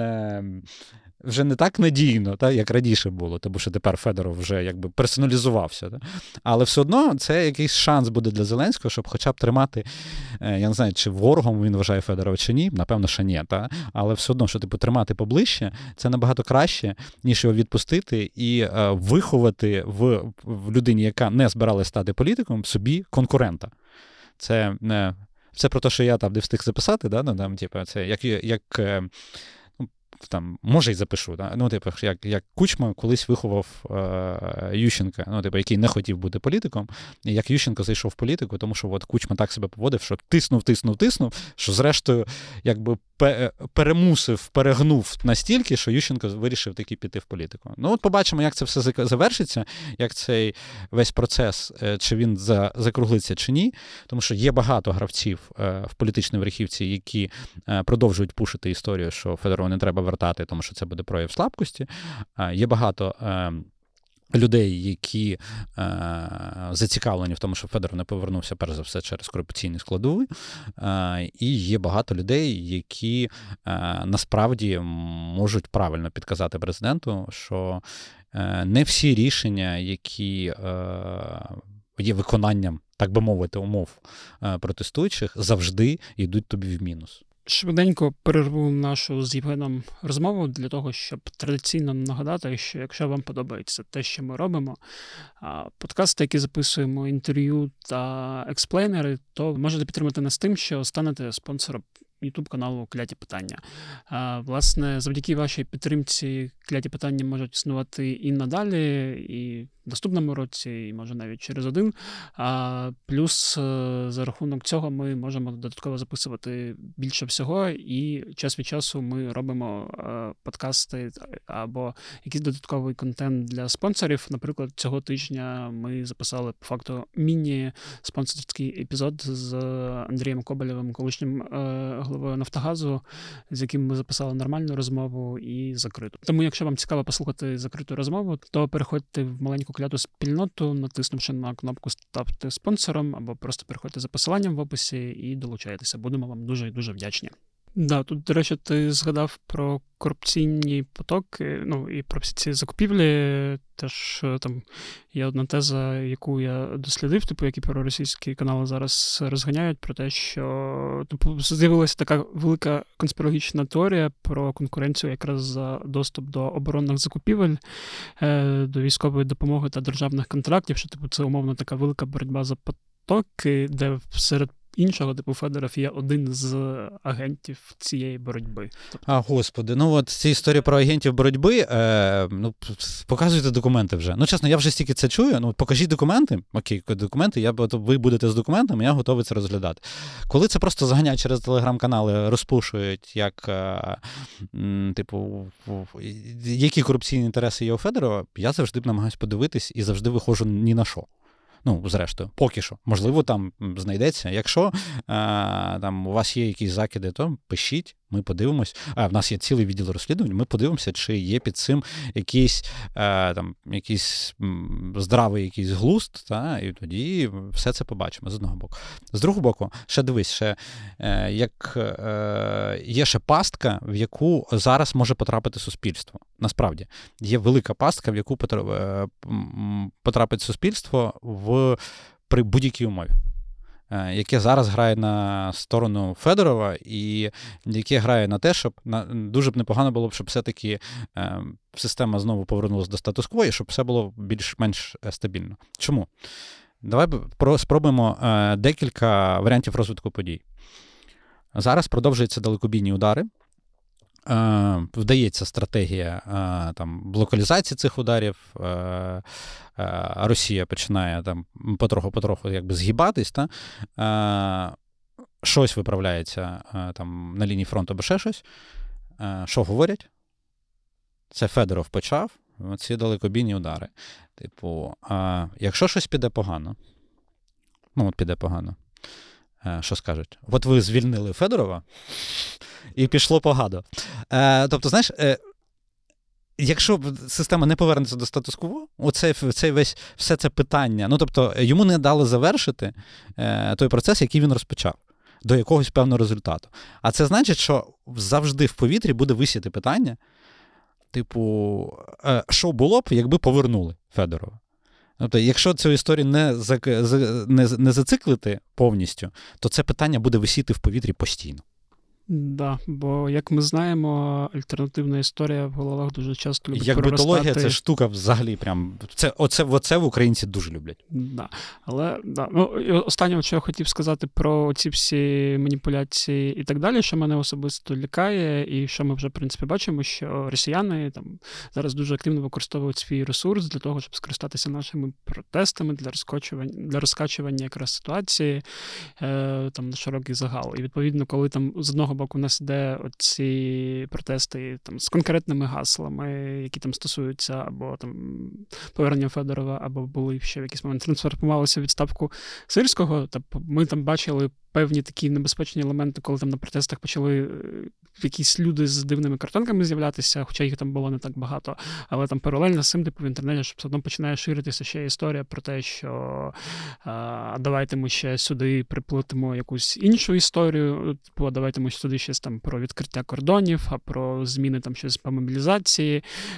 вже не так надійно, як раніше було, тому що тепер Федоров вже якби персоналізувався. Але все одно це якийсь шанс буде для Зеленського, щоб хоча б тримати, я не знаю, чи ворогом він вважає Федорова чи ні, напевно, що ні, але все одно, що тримати поближче, це набагато краще, ніж його відпустити і виховати в людині, яка не збиралась стати політиком, собі конкурента. Це про те, що я там не встиг записати, це як може й запишу, як Кучма колись виховав Ющенка, який не хотів бути політиком, і як Ющенко зайшов в політику, тому що Кучма так себе поводив, що тиснув, що зрештою якби перегнув настільки, що Ющенко вирішив таки піти в політику. Побачимо, як це все завершиться, як цей весь процес, чи він закруглиться, чи ні, тому що є багато гравців в політичній верхівці, які продовжують пушити історію, що Федорова не треба вертати, тому що це буде прояв слабкості. Є багато людей, які зацікавлені в тому, щоб Федоров не повернувся, перш за все, через корупційні складові. І є багато людей, які насправді можуть правильно підказати президенту, що не всі рішення, які є виконанням, так би мовити, умов протестуючих, завжди йдуть тобі в мінус.
Швиденько перерву нашу з Євгеном розмову для того, щоб традиційно нагадати, що якщо вам подобається те, що ми робимо, подкасти, які записуємо, інтерв'ю та експлейнери, то можете підтримати нас тим, що станете спонсором YouTube-каналу «Кляті питання». Власне, завдяки вашій підтримці «Кляті питання» можуть існувати і надалі, і в наступному році, і може навіть через один. Плюс за рахунок цього ми можемо додатково записувати більше всього, і час від часу ми робимо подкасти або якийсь додатковий контент для спонсорів. Наприклад, цього тижня ми записали по факту міні-спонсорський епізод з Андрієм Коболєвим, колишнім головою Нафтогазу, з яким ми записали нормальну розмову і закриту. Тому, якщо вам цікаво послухати закриту розмову, то переходьте в маленьку кляту спільноту, натиснувши на кнопку «Ставте спонсором», або просто переходьте за посиланням в описі і долучайтеся. Будемо вам дуже і дуже вдячні. Тут, до речі, ти згадав про корупційні потоки, і про всі ці закупівлі. Теж там є одна теза, яку я дослідив, які проросійські канали зараз розганяють, про те, що з'явилася така велика конспірологічна теорія про конкуренцію якраз за доступ до оборонних закупівель, до військової допомоги та державних контрактів, що це умовно така велика боротьба за потоки, де серед іншого, Федоров є один з агентів цієї боротьби.
Господи, ця історія про агентів боротьби, показуйте документи вже. Чесно, я вже стільки це чую, покажіть документи, окей, документи, ви будете з документами, я готовий це розглядати. Коли це просто заганяють через телеграм-канали, розпушують, які корупційні інтереси є у Федорова, я завжди намагаюся подивитись і завжди виходжу ні на що. Зрештою, поки що. Можливо, там знайдеться. Якщо у вас є якісь закиди, то пишіть, ми подивимось. В нас є цілий відділ розслідувань, ми подивимося, чи є під цим якийсь здравий якийсь глузд, і тоді все це побачимо, з одного боку. З другого боку, є ще пастка, в яку зараз може потрапити суспільство. Насправді, є велика пастка, в яку потрапить суспільство при будь-якій умові, яке зараз грає на сторону Федорова і яке грає на те, щоб дуже б непогано було б, щоб все-таки система знову повернулася до статус-кво і щоб все було більш-менш стабільно. Чому? Давай спробуємо декілька варіантів розвитку подій. Зараз продовжуються далекобійні удари. Вдається стратегія локалізації цих ударів. Росія починає там потроху якби згибатись. Щось виправляється там на лінії фронту або ще щось. Що говорять? Це Федоров почав ці далекобійні удари. Типу, якщо щось піде погано, піде погано, що скажуть? От ви звільнили Федорова, і пішло погано. Тобто, знаєш, якщо система не повернеться до статус-кво, все це питання, тобто йому не дали завершити той процес, який він розпочав, до якогось певного результату. А це значить, що завжди в повітрі буде висіти питання, типу, що було б, якби повернули Федорова? Тобто, якщо цю історію не зациклити повністю, то це питання буде висіти в повітрі постійно.
Да, бо, як ми знаємо, альтернативна історія в головах дуже часто любить
як
проростати.
Битологія, це штука взагалі прям... Оце в українці дуже люблять.
Да. Але, останнє, що я хотів сказати про ці всі маніпуляції і так далі, що мене особисто лякає, і що ми вже, в принципі, бачимо, що росіяни там зараз дуже активно використовують свій ресурс для того, щоб скористатися нашими протестами, для розкачування якраз ситуації там на широкий загал. І, відповідно, коли там з одного боку у нас іде ці протести там з конкретними гаслами, які там стосуються або там повернення Федорова, або були ще в якийсь момент трансформувалися в відставку Сирського. Ми там бачили певні такі небезпечні елементи, коли там на протестах почали якісь люди з дивними картонками з'являтися, хоча їх там було не так багато, але там паралельно з цим, в інтернеті, все одно починає ширитися ще історія про те, що давайте ми ще сюди приплетемо якусь іншу історію, давайте ми сюди щось там про відкриття кордонів, а про зміни там щось по мобілізації,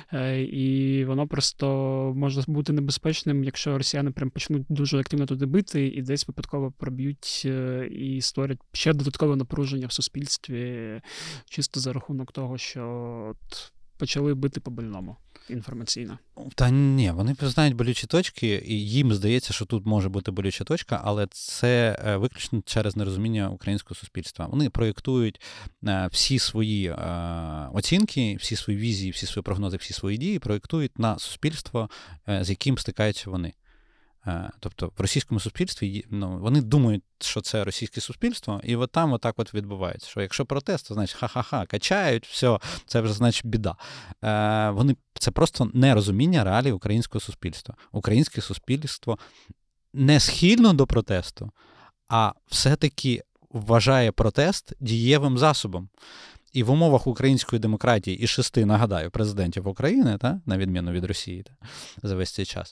і воно просто може бути небезпечним, якщо росіяни прям почнуть дуже активно туди бити і десь випадково проб'ють і створять ще додаткове напруження в суспільстві, чисто за рахунок того, що почали бити по больному інформаційно.
Та ні, вони знають болючі точки, і їм здається, що тут може бути болюча точка, але це виключно через нерозуміння українського суспільства. Вони проєктують всі свої оцінки, всі свої візії, всі свої прогнози, всі свої дії проєктують на суспільство, з яким стикаються вони. Тобто в російському суспільстві вони думають, що це російське суспільство, і от там отак от відбувається, що якщо протест, то значить ха-ха-ха, качають, все, це вже значить біда. Це просто нерозуміння реалій українського суспільства. Українське суспільство не схильно до протесту, а все-таки вважає протест дієвим засобом. І в умовах української демократії і 6, нагадаю, президентів України, на відміну від Росії за весь цей час,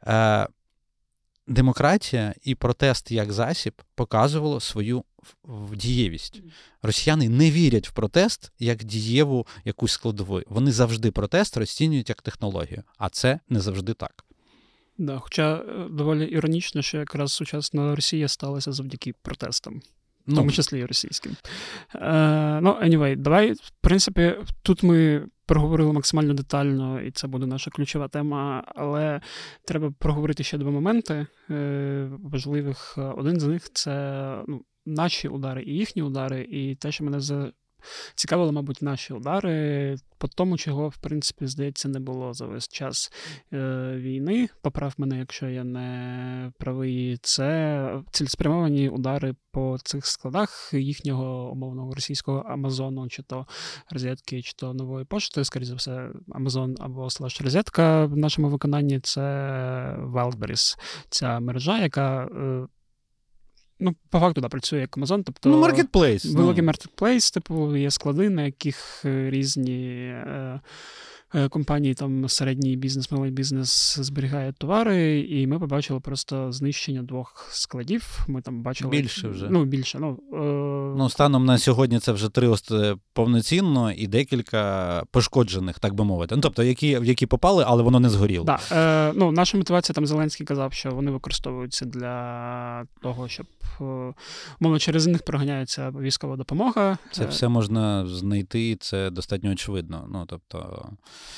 демократія і протест як засіб показувало свою дієвість. Росіяни не вірять в протест як дієву якусь складову. Вони завжди протест розцінюють як технологію, а це не завжди так.
Да, хоча доволі іронічно, що якраз сучасна Росія сталася завдяки протестам. В тому числі і російським. Anyway, давай, в принципі, тут ми проговорили максимально детально, і це буде наша ключова тема, але треба проговорити ще 2 моменти важливих. Один з них – це наші удари і їхні удари, і те, що мене цікавило, мабуть, наші удари по тому, чого, в принципі, здається, не було за весь час війни. Поправ мене, якщо я не правий. Це цілеспрямовані удари по цих складах їхнього умовного російського Амазону, чи то розетки, чи то нової пошти. Скоріше за все, Амазон або /розетка в нашому виконанні – це Wildberries. Ця мережа, яка по факту, працює як Amazon, тобто
маркетплейс.
Великий маркетплейс, є склади, на яких різні компанії, там середній бізнес, малий бізнес зберігають товари, і ми побачили просто знищення 2 складів. Ми там бачили...
Більше вже.
Більше.
Станом на сьогодні це вже 3 повноцінно і декілька пошкоджених, так би мовити. Тобто, які попали, але воно не згоріло.
Так. Наша мотивація, там Зеленський казав, що вони використовуються для того, щоб, мовно, через них проганяється військова допомога.
Це все можна знайти, це достатньо очевидно. Тобто,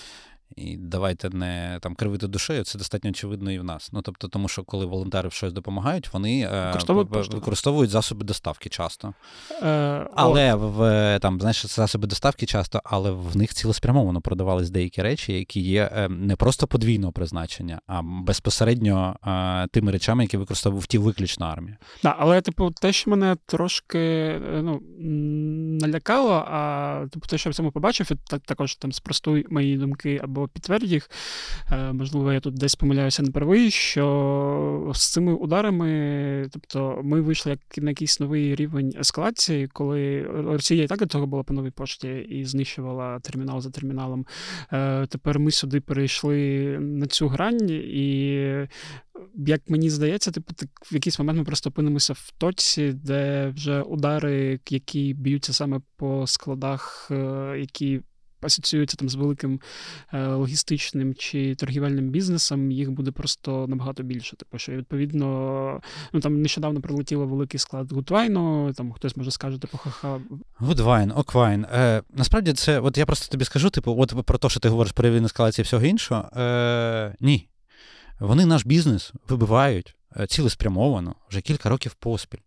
І давайте не там кривити душею, це достатньо очевидно і в нас. Ну, тобто, тому що коли волонтери в щось допомагають, вони використовують засоби доставки часто. Але там, знаєш, засоби доставки часто, але в них цілеспрямовано продавались деякі речі, які є не просто подвійного призначення, а безпосередньо тими речами, які використовував виключно армія.
Так, але, те, що мене трошки налякало, а те, що я в цьому побачив, і також там спростуй мої думки або підтвердь їх, можливо, я тут десь помиляюся неправий, що з цими ударами, тобто ми вийшли як на якийсь новий рівень ескалації, коли Росія і так до того була по новій пошті і знищувала термінал за терміналом. Тепер ми сюди перейшли на цю грань, і як мені здається, в якийсь момент ми просто опинимося в точці, де вже удари, які б'ються саме по складах, які асоціюються там з великим логістичним чи торгівельним бізнесом, їх буде просто набагато більше. Що, відповідно, там нещодавно прилетіло великий склад Гудвайну, там хтось може скаже, ха-ха.
Гудвайн, Оквайн. Насправді це, от я просто тобі скажу, от про те, що ти говориш про рівень ескалації і всього іншого. Ні. Вони наш бізнес вибивають цілеспрямовано вже кілька років поспіль.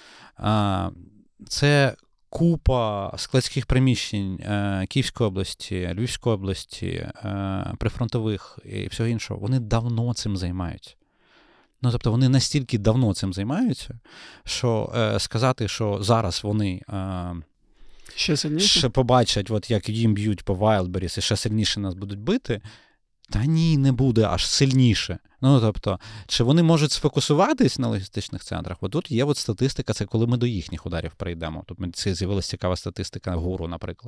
Це купа складських приміщень Київської області, Львівської області, прифронтових і всього іншого. Вони давно цим займаються. Ну, тобто вони настільки давно цим займаються, що сказати, що зараз вони ще побачать, от як їм б'ють по Wildberries і ще сильніше нас будуть бити, та ні, не буде аж сильніше. Ну, тобто, чи вони можуть сфокусуватись на логістичних центрах? От тут є статистика, це коли ми до їхніх ударів прийдемо. Тут з'явилася цікава статистика ГУРу, наприклад.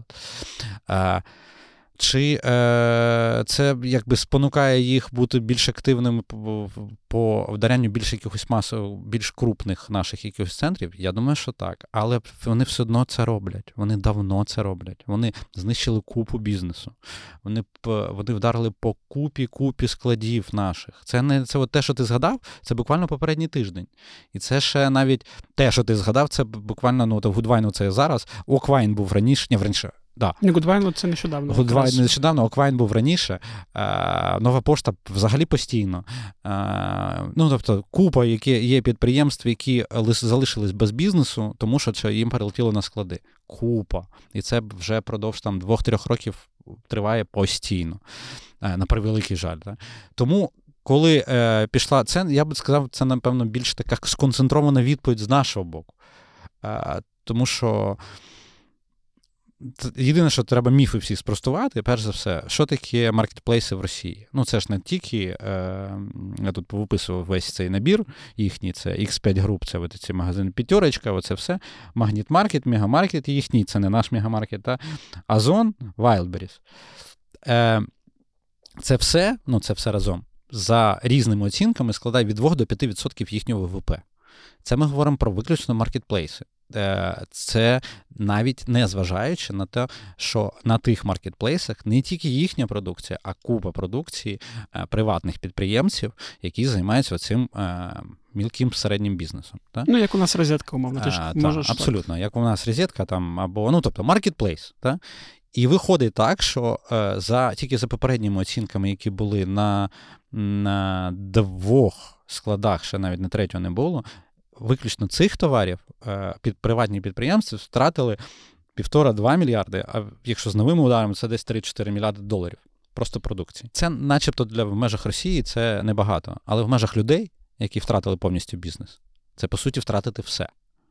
Чи це якби спонукає їх бути більш активними по вдарянню більш якихось більш крупних наших якихось центрів? Я думаю, що так. Але вони все одно це роблять. Вони давно це роблять. Вони знищили купу бізнесу. Вони вдарили по купі складів наших. Це от те, що ти згадав, це буквально попередній тиждень. І це ще навіть те, що ти згадав, це буквально, Гудвайну це зараз, Оквайн був раніше. Да.
Гудвайн це нещодавно.
Гудвайн нещодавно, Оквайн був раніше. Нова пошта взагалі постійно. Тобто купа є підприємств, які залишились без бізнесу, тому що їм перелетіло на склади. Купа. І це вже продовж 2-3 років триває постійно. На превеликий жаль. Да? Тому коли пішла це, я б сказав, це, напевно, більш така сконцентрована відповідь з нашого боку. Тому що єдине, що треба міфи всі спростувати, перш за все, що таке маркетплейси в Росії? Це ж не тільки, я тут повиписував весь цей набір їхній, це X5 Group, це ці магазини «П'ятерочка», оце все, Магніт Маркет, Мегамаркет їхній, це не наш Мегамаркет, та Озон, Wildberries. Це все разом, за різними оцінками складає від 2 до 5% їхнього ВВП. Це ми говоримо про виключно маркетплейси. Це навіть не зважаючи на те, що на тих маркетплейсах не тільки їхня продукція, а купа продукції приватних підприємців, які займаються цим мілким середнім бізнесом. Так?
Як у нас розетка, умовно. Ти ж можеш
абсолютно. Так. Як у нас розетка, або, тобто маркетплейс. Так? І виходить так, що тільки за попередніми оцінками, які були на 2 складах, ще навіть на 3 не було, виключно цих товарів приватні підприємства втратили 1,5-2 мільярди, а якщо з новими ударами, це десь 3-4 мільярди доларів просто продукції. Це начебто в межах Росії це небагато, але в межах людей, які втратили повністю бізнес, це по суті втратити все.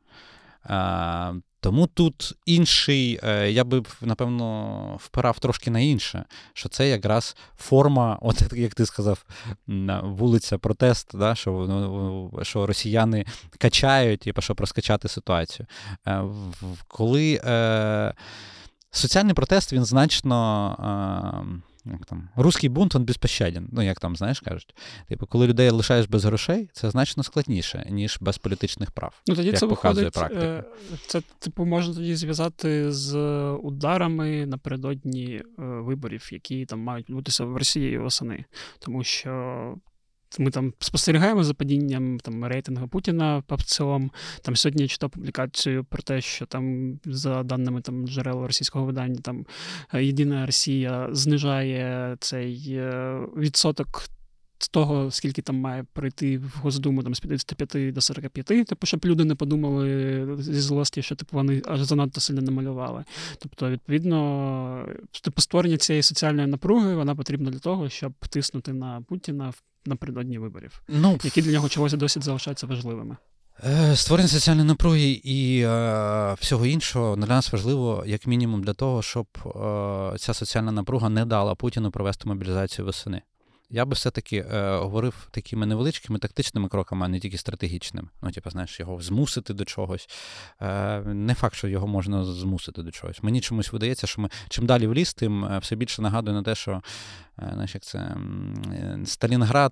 Тому тут інший, я би, напевно, впирав трошки на інше, що це якраз форма, от як ти сказав, вулиця, протест, да, що росіяни качають, щоб розкачати ситуацію. Коли соціальний протест, він значно... Руський бунт, він безпощаден. Як там, знаєш, кажуть. Коли людей лишаєш без грошей, це значно складніше, ніж без політичних прав.
Тоді
як
це
показує
виходить,
практика.
Це, можна тоді зв'язати з ударами напередодні виборів, які там мають відбутися в Росії восени. Тому що ми там спостерігаємо за падінням там, рейтингу Путіна по ВЦОМ. Там сьогодні я читав публікацію про те, що там, за даними там, джерел російського видання, там Єдина Росія знижає цей відсоток з того, скільки там має прийти в Госдуму там, з 55 до 45, типу, щоб люди не подумали зі злості, що типу, вони аж занадто сильно намалювали. Тобто, відповідно, типу, створення цієї соціальної напруги, вона потрібна для того, щоб тиснути на Путіна напередодні виборів, які для нього чогось досі залишаються важливими.
Створення соціальної напруги і всього іншого для нас важливо, як мінімум, для того, щоб ця соціальна напруга не дала Путіну провести мобілізацію восени. Я би все-таки говорив такими невеличкими тактичними кроками, а не тільки стратегічними. Ну, типу, знаєш, його змусити до чогось. Не факт, що його можна змусити до чогось. Мені чомусь видається, що ми чим далі в ліс, тим все більше нагадує на те, що, знаєш, як це, Сталінград,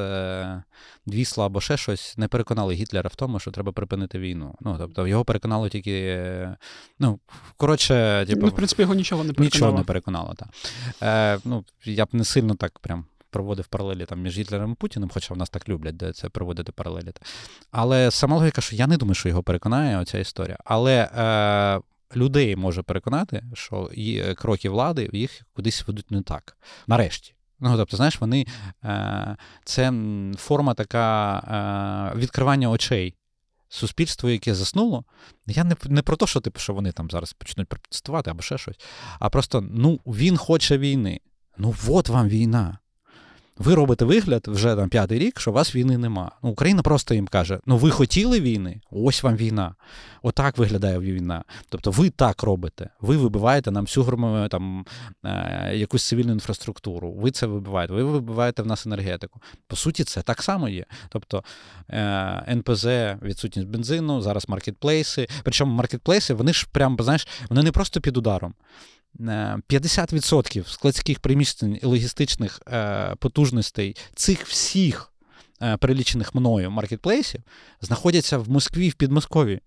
Вісла або ще щось не переконали Гітлера в тому, що треба припинити війну. Ну, тобто, його переконало тільки, ну, коротше, типу,
в принципі, його нічого не переконало.
Нічого не переконало, так. Я б не сильно так прям проводив паралелі там між Гітлером і Путіним, хоча в нас так люблять де це проводити паралелі. Але сама логіка, що я не думаю, що його переконає оця історія. Але людей може переконати, що кроки влади їх кудись ведуть не так. Нарешті. Ну, тобто, знаєш, вони це форма така відкривання очей. Суспільство, яке заснуло, я не про те, що, типу, що вони там зараз почнуть протестувати або ще щось, а просто, ну, він хоче війни. Ну, от вам війна. Ви робите вигляд вже там 5-й рік, що у вас війни нема. Ну, Україна просто їм каже, ну ви хотіли війни, ось вам війна. Отак виглядає війна. Тобто ви так робите. Ви вибиваєте нам всю там, якусь цивільну інфраструктуру. Ви це вибиваєте. Ви вибиваєте в нас енергетику. По суті, це так само є. Тобто НПЗ, відсутність бензину, зараз маркетплейси. Причому маркетплейси, вони ж прям, знаєш, вони не просто під ударом. 50% складських приміщень і логістичних потужностей цих всіх перелічених мною маркетплейсів знаходяться в Москві і в Підмосков'ї.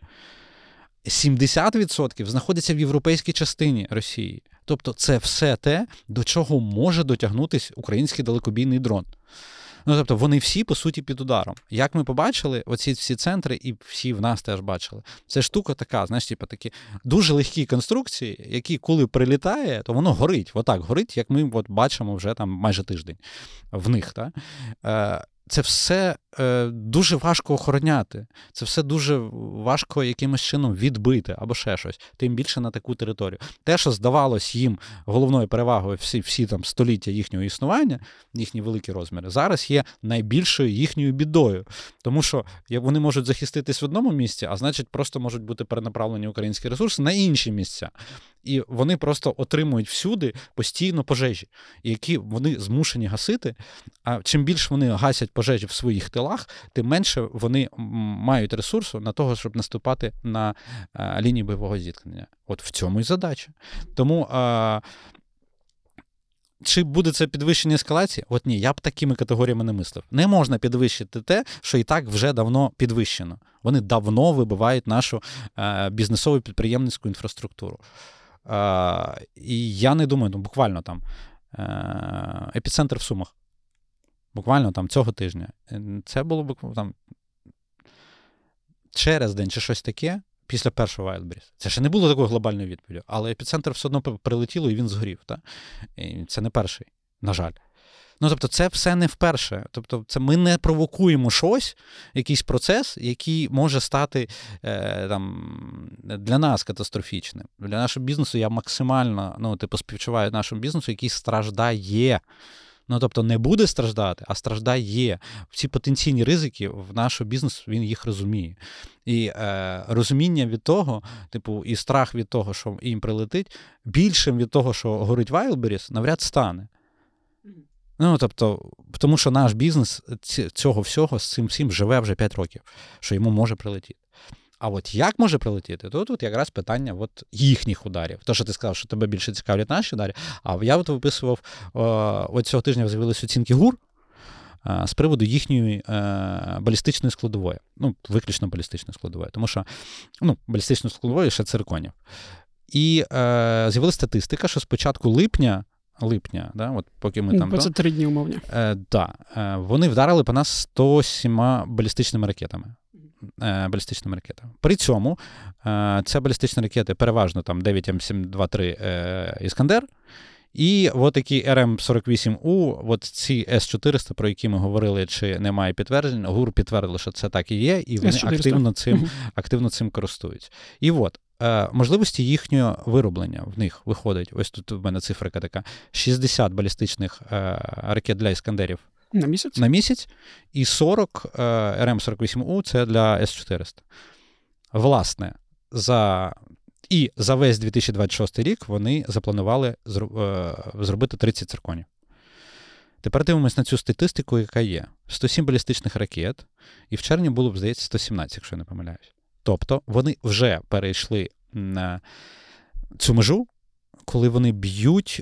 70% знаходяться в європейській частині Росії. Тобто це все те, до чого може дотягнутися український далекобійний дрон. Ну, тобто вони всі, по суті, під ударом. Як ми побачили, оці всі центри, і всі в нас теж бачили, це штука така, знаєш, типу такі дуже легкі конструкції, які коли прилітає, то воно горить. Отак горить, як ми от бачимо вже там майже тиждень в них. Так? Це все дуже важко охороняти. Це все дуже важко якимось чином відбити або ще щось, тим більше на таку територію. Те, що здавалось їм головною перевагою всі там століття їхнього існування, їхні великі розміри, зараз є найбільшою їхньою бідою. Тому що вони можуть захиститись в одному місці, а значить просто можуть бути перенаправлені українські ресурси на інші місця. І вони просто отримують всюди постійно пожежі, які вони змушені гасити. А чим більше вони гасять пожежі в своїх тилах, тим менше вони мають ресурсу на того, щоб наступати на лінії бойового зіткнення. От в цьому і задача. Тому чи буде це підвищення ескалації? От ні, я б такими категоріями не мислив. Не можна підвищити те, що і так вже давно підвищено. Вони давно вибивають нашу бізнесову підприємницьку інфраструктуру. І я не думаю, ну, буквально там епіцентр в Сумах. Буквально там цього тижня. Це було б там через день чи щось таке після першого Wildberries. Це ще не було такої глобальної відповіді, але епіцентр все одно прилетіло і він згорів. Та? І це не перший, на жаль. Ну, тобто, це все не вперше. Тобто, це ми не провокуємо щось, якийсь процес, який може стати там, для нас катастрофічним. Для нашого бізнесу я максимально, співчуваю нашому бізнесу, який страждає. Ну, тобто, не буде страждати, а страждає. Ці потенційні ризики в наш бізнес, він їх розуміє. І розуміння від того, і страх від того, що їм прилетить, більшим від того, що горить Wildberries, навряд стане. Ну, тобто, тому що наш бізнес цього всього з цим всім живе вже 5 років, що йому може прилетіти. А от як може прилетіти, то тут якраз питання от їхніх ударів. То, що ти сказав, що тебе більше цікавлять наші удари, а я от виписував, от цього тижня з'явилися оцінки ГУР з приводу їхньої балістичної складової. Ну, виключно балістичної складової, тому що, балістичної складової ще цирконів. І з'явилася статистика, що з початку липня липня, да, от поки ми там...
23 дні умовні.
Вони вдарили по нас 107 балістичними ракетами. При цьому це балістичні ракети переважно там 9М723 «Іскандер», і от такі РМ-48У, от ці С-400, про які ми говорили, чи немає підтверджень, ГУР підтвердили, що це так і є, і вони активно цим користуються. І от, можливості їхнього вироблення в них виходить, ось тут в мене цифрика така, 60 балістичних ракет для «Іскандерів» на місяць і 40 РМ-48У це для С-400. Власне, за весь 2026 рік вони запланували зробити 30 цирконів. Тепер дивимось на цю статистику, яка є. 107 балістичних ракет, і в червні було, здається, 117, якщо я не помиляюсь. Тобто вони вже перейшли на цю межу, коли вони б'ють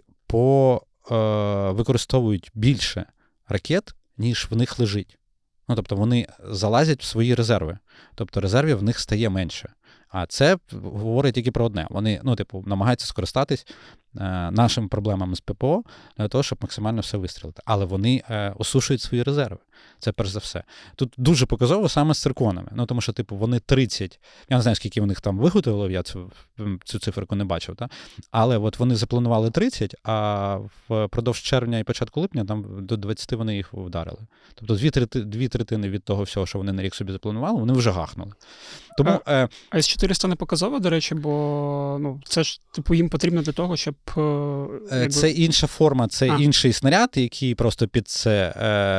використовують більше ракет, ніж в них лежить. Ну, тобто вони залазять в свої резерви. Тобто резервів в них стає менше. А це говорить тільки про одне. Вони, намагаються скористатись нашими проблемами з ППО для того, щоб максимально все вистрілити. Але вони осушують свої резерви. Це перш за все. Тут дуже показово саме з цирконами. Тому що, вони 30, я не знаю, скільки в них там виготовили, я цю циферку не бачив, але от вони запланували 30, а впродовж червня і початку липня там до 20 вони їх вдарили. Тобто дві третини від того всього, що вони на рік собі запланували, вони вже гахнули. Тому,
а С-400 не показово, до речі, бо це ж їм потрібно для того, щоб...
Це інша форма, це інший снаряд, який просто під це...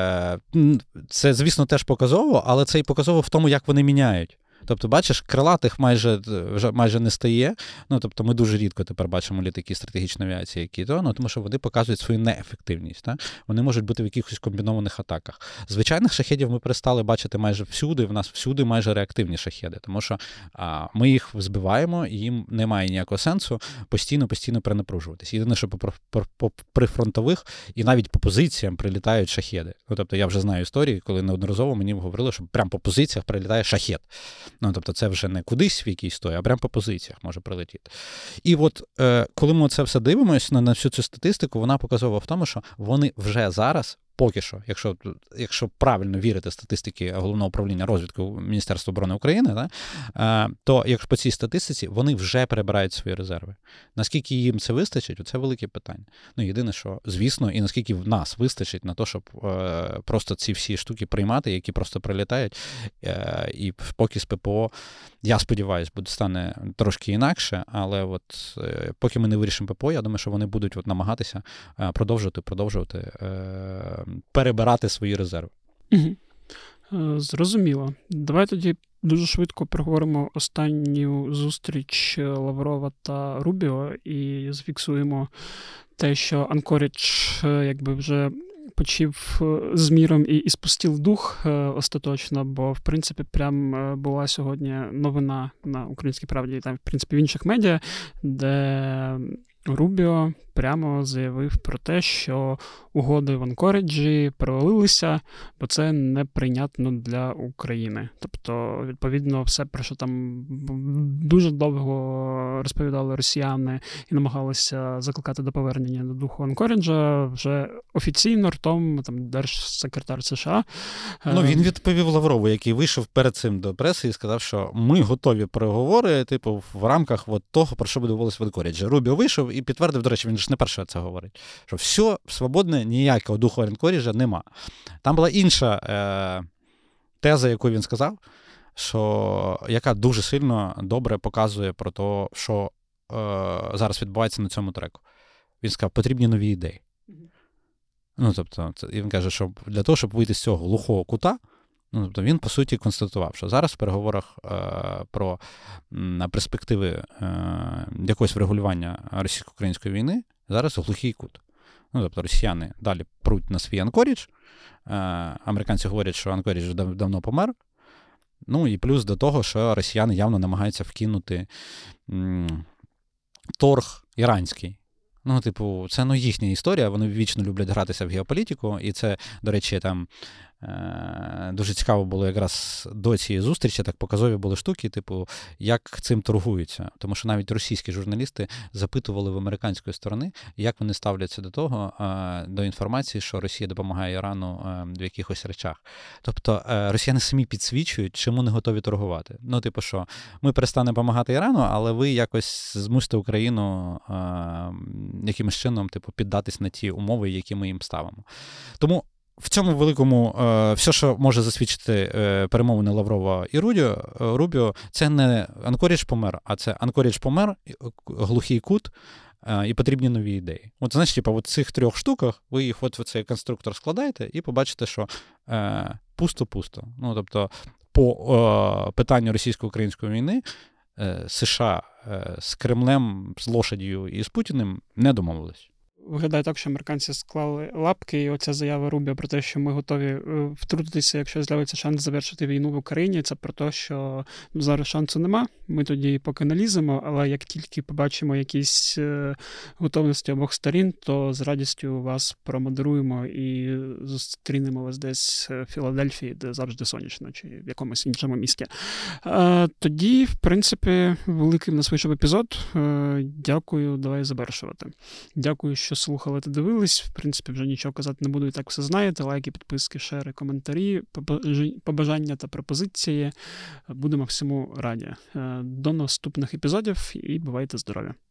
Це, звісно, теж показово, але це і показово в тому, як вони міняють. Тобто, бачиш, крилатих майже не стає. Тобто, ми дуже рідко тепер бачимо літаки стратегічної авіації, які тому що вони показують свою неефективність. Так? Вони можуть бути в якихось комбінованих атаках. Звичайних шахедів ми перестали бачити майже всюди, в нас всюди майже реактивні шахеди, тому що ми їх збиваємо, і їм немає ніякого сенсу постійно перенапружуватись. Єдине, що при фронтових і навіть по позиціям прилітають шахеди. Тобто, я вже знаю історії, коли неодноразово мені говорили, що прямо по позиціях прилітає шахед. Тобто це вже не кудись в якійсь стої, а прямо по позиціях може прилетіти. І от коли ми це все дивимося на всю цю статистику, вона показова в тому, що вони вже зараз, поки що, якщо правильно вірити статистики Головного управління розвідки Міністерства оборони України, то якщо по цій статистиці, вони вже перебирають свої резерви. Наскільки їм це вистачить, це велике питання. Єдине, що, звісно, і наскільки в нас вистачить на те, щоб просто ці всі штуки приймати, які просто прилітають, і поки з ППО, я сподіваюся, стане трошки інакше, але поки ми не вирішимо ППО, я думаю, що вони будуть намагатися продовжувати перебирати свої резерви.
Зрозуміло. Давай тоді дуже швидко проговоримо останню зустріч Лаврова та Рубіо і зафіксуємо те, що Анкорідж вже почив з міром і спустив дух остаточно, бо, в принципі, прям була сьогодні новина на «Українській правді» і там, в принципі, в інших медіа, де Рубіо прямо заявив про те, що угоди в Анкоріджі провалилися, бо це неприйнятно для України. Тобто, відповідно, все, про що там дуже довго розповідали росіяни і намагалися закликати до повернення до духу Анкоріджа, вже офіційно ртом держсекретар США.
Він відповів Лаврову, який вийшов перед цим до преси і сказав, що ми готові переговори, в рамках того, про що будувалося в Анкоріджі. Рубіо вийшов і підтвердив, до речі, він ж не перше це говорить, що все свободне, ніякого духу Анкоріджа нема. Там була інша теза, яку він сказав, яка дуже сильно добре показує про те, що зараз відбувається на цьому треку. Він сказав, потрібні нові ідеї. Тобто, він каже, що для того, щоб вийти з цього глухого кута, тобто він, по суті, констатував, що зараз в переговорах про перспективи якогось врегулювання російсько-української війни зараз глухий кут. Тобто росіяни далі пруть на свій Анкорідж, американці говорять, що Анкорідж давно помер, і плюс до того, що росіяни явно намагаються вкинути торг іранський. Це їхня історія, вони вічно люблять гратися в геополітику, і це, до речі, там дуже цікаво було якраз до цієї зустрічі, так показові були штуки, типу, як цим торгуються. Тому що навіть російські журналісти запитували в американської сторони, як вони ставляться до того, до інформації, що Росія допомагає Ірану в якихось речах. Тобто росіяни самі підсвічують, чому не готові торгувати. Ну, типу, що ми перестанемо допомагати Ірану, але ви якось змусите Україну якимось чином, типу, піддатись на ті умови, які ми їм ставимо. Тому в цьому великому, все, що може засвідчити перемовини Лаврова і Рубіо, це не Анкорідж помер, а це Анкорідж помер, глухий кут і потрібні нові ідеї. От, знаєш, типу, в цих 3 штуках ви їх от в цей конструктор складаєте і побачите, що пусто-пусто. Ну, тобто, по питанню російсько-української війни США з Кремлем, з лошадію і з Путіним не домовились.
Виглядає так, що американці склали лапки, і оця заява Рубіо про те, що ми готові втрутитися, якщо з'явиться шанс завершити війну в Україні, це про те, що зараз шансу нема, ми тоді поки не ліземо, але як тільки побачимо якісь готовності обох сторін, то з радістю вас промодеруємо і зустрінемо вас десь в Філадельфії, де завжди сонячно, чи в якомусь іншому місті. Тоді, в принципі, великий в нас вийшов епізод. Дякую, давай завершувати. Дякую, що слухали та дивились. В принципі, вже нічого казати не буду, і так все знаєте. Лайки, підписки, шери, коментарі, побажання та пропозиції. Будемо всьому раді. До наступних епізодів і бувайте здорові!